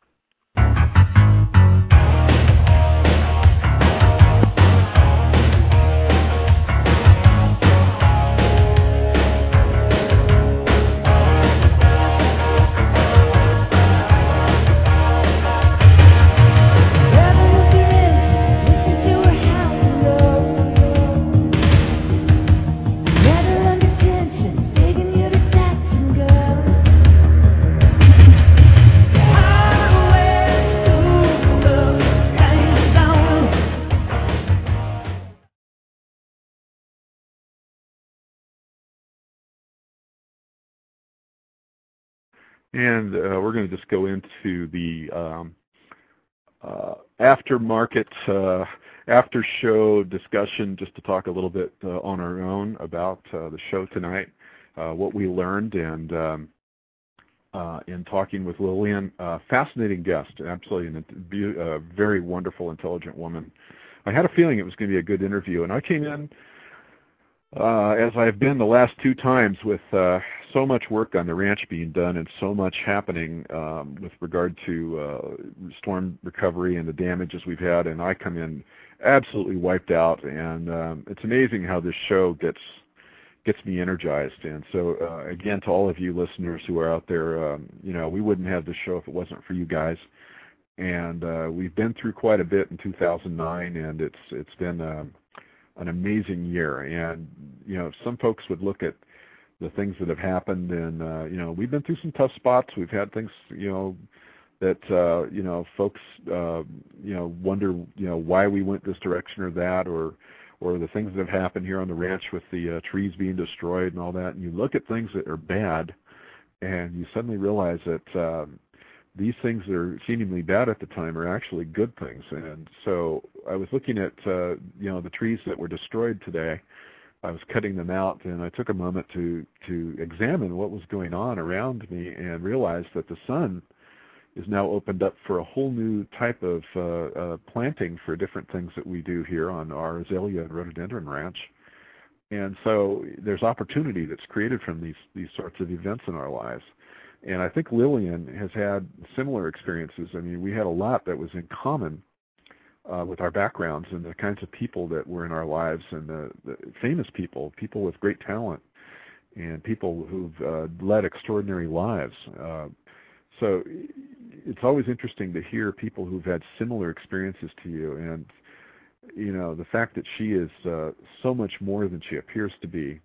And uh, we're going to just go into the um, uh, aftermarket, uh, after show discussion, just to talk a little bit uh, on our own about uh, the show tonight, uh, what we learned, and um, uh, in talking with Lillian, uh, fascinating guest, absolutely a uh, very wonderful, intelligent woman. I had a feeling it was going to be a good interview, and I came in Uh, as I've been the last two times, with uh, so much work on the ranch being done and so much happening um, with regard to uh, storm recovery and the damages we've had, and I come in absolutely wiped out. And um, it's amazing how this show gets gets me energized. And so, uh, again, to all of you listeners who are out there, um, you know, we wouldn't have this show if it wasn't for you guys. And uh, we've been through quite a bit in two thousand nine, and it's it's been uh, an amazing year. And, you know, some folks would look at the things that have happened, and, uh, you know, we've been through some tough spots. We've had things, you know, that, uh, you know, folks, uh, you know, wonder, you know, why we went this direction or that, or or the things that have happened here on the ranch with the uh, trees being destroyed and all that. And you look at things that are bad, and you suddenly realize that uh, these things that are seemingly bad at the time are actually good things. And so I was looking at, uh, you know, the trees that were destroyed today. I was cutting them out, and I took a moment to, to examine what was going on around me and realized that the sun is now opened up for a whole new type of uh, uh, planting for different things that we do here on our azalea and rhododendron ranch. And so there's opportunity that's created from these, these sorts of events in our lives. And I think Lillian has had similar experiences. I mean, we had a lot that was in common uh, with our backgrounds and the kinds of people that were in our lives, and the, the famous people, people with great talent, and people who've uh, led extraordinary lives. Uh, so it's always interesting to hear people who've had similar experiences to you. And, you know, the fact that she is uh, so much more than she appears to be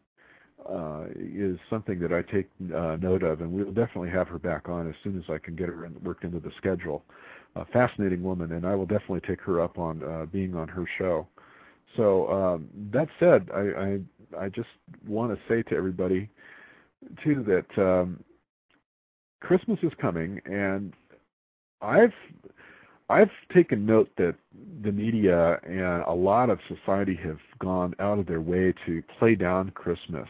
Uh, is something that I take uh, note of, and we'll definitely have her back on as soon as I can get her in, worked into the schedule. A fascinating woman, and I will definitely take her up on uh, being on her show. So um, that said, I, I, I just want to say to everybody, too, that um, Christmas is coming, and I've I've taken note that the media and a lot of society have gone out of their way to play down Christmas.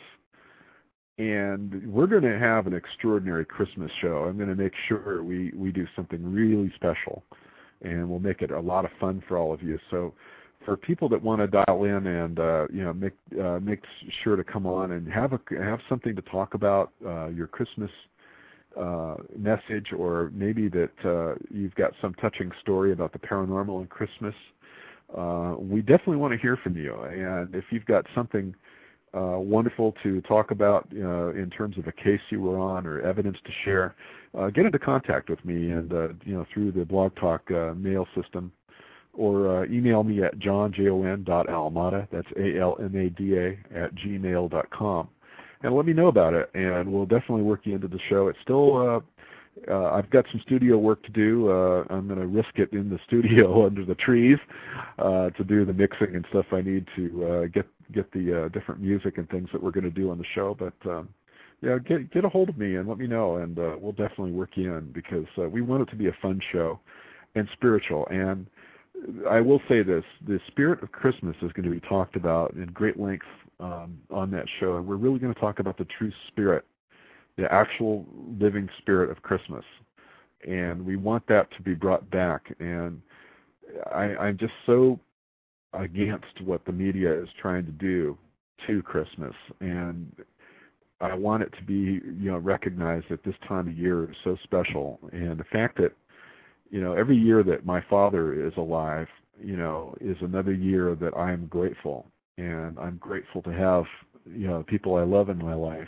And we're going to have an extraordinary Christmas show. I'm going to make sure we, we do something really special, and we'll make it a lot of fun for all of you. So for people that want to dial in and uh, you know make uh, make sure to come on and have a have something to talk about, uh, your Christmas uh, message, or maybe that uh, you've got some touching story about the paranormal and Christmas. Uh, we definitely want to hear from you. And if you've got something Uh, wonderful to talk about uh, in terms of a case you were on or evidence to share, uh, get into contact with me, and uh, you know, through the Blog Talk uh, mail system, or uh, email me at john jon dot almada, that's A L M A D A, at gmail dot com, and let me know about it, and we'll definitely work you into the show. It's still uh, Uh, I've got some studio work to do. Uh, I'm going to risk it in the studio under the trees uh, to do the mixing and stuff I need to uh, get get the uh, different music and things that we're going to do on the show. But um, yeah, get get a hold of me and let me know, and uh, we'll definitely work you in, because uh, we want it to be a fun show and spiritual. And I will say this: the spirit of Christmas is going to be talked about in great length um, on that show, and we're really going to talk about the true spirit, the actual living spirit of Christmas, and we want that to be brought back. And I, I'm just so against what the media is trying to do to Christmas, and I want it to be, you know, recognized that this time of year is so special. And the fact that, you know, every year that my father is alive, you know, is another year that I am grateful, and I'm grateful to have, you know, people I love in my life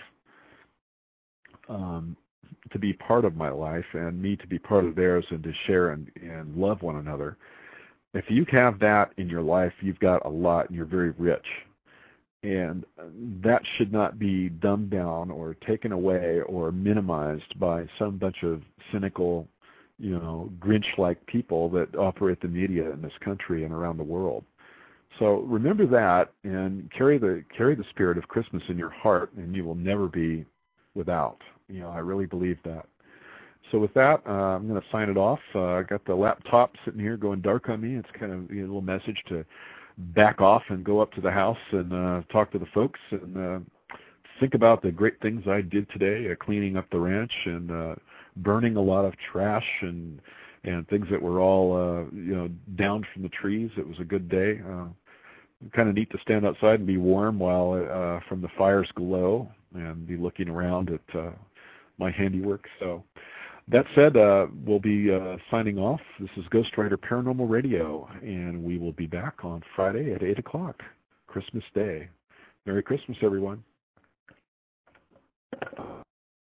um, to be part of my life, and me to be part of theirs, and to share and, and love one another. If you have that in your life, you've got a lot, and you're very rich. And that should not be dumbed down or taken away or minimized by some bunch of cynical, you know, Grinch-like people that operate the media in this country and around the world. So remember that, and carry the carry the spirit of Christmas in your heart, and you will never be without. You know, I really believe that. So with that, uh, I'm going to sign it off. Uh, I got the laptop sitting here going dark on me. It's kind of, you know, a little message to back off and go up to the house and uh, talk to the folks and uh, think about the great things I did today, uh, cleaning up the ranch and uh, burning a lot of trash and and things that were all uh, you know, down from the trees. It was a good day. Uh, kind of neat to stand outside and be warm while uh, from the fire's glow and be looking around at uh, my handiwork. So that said, uh, we'll be uh, signing off. This is Ghost Rider Paranormal Radio, and we will be back on Friday at eight o'clock, Christmas Day. Merry Christmas, everyone.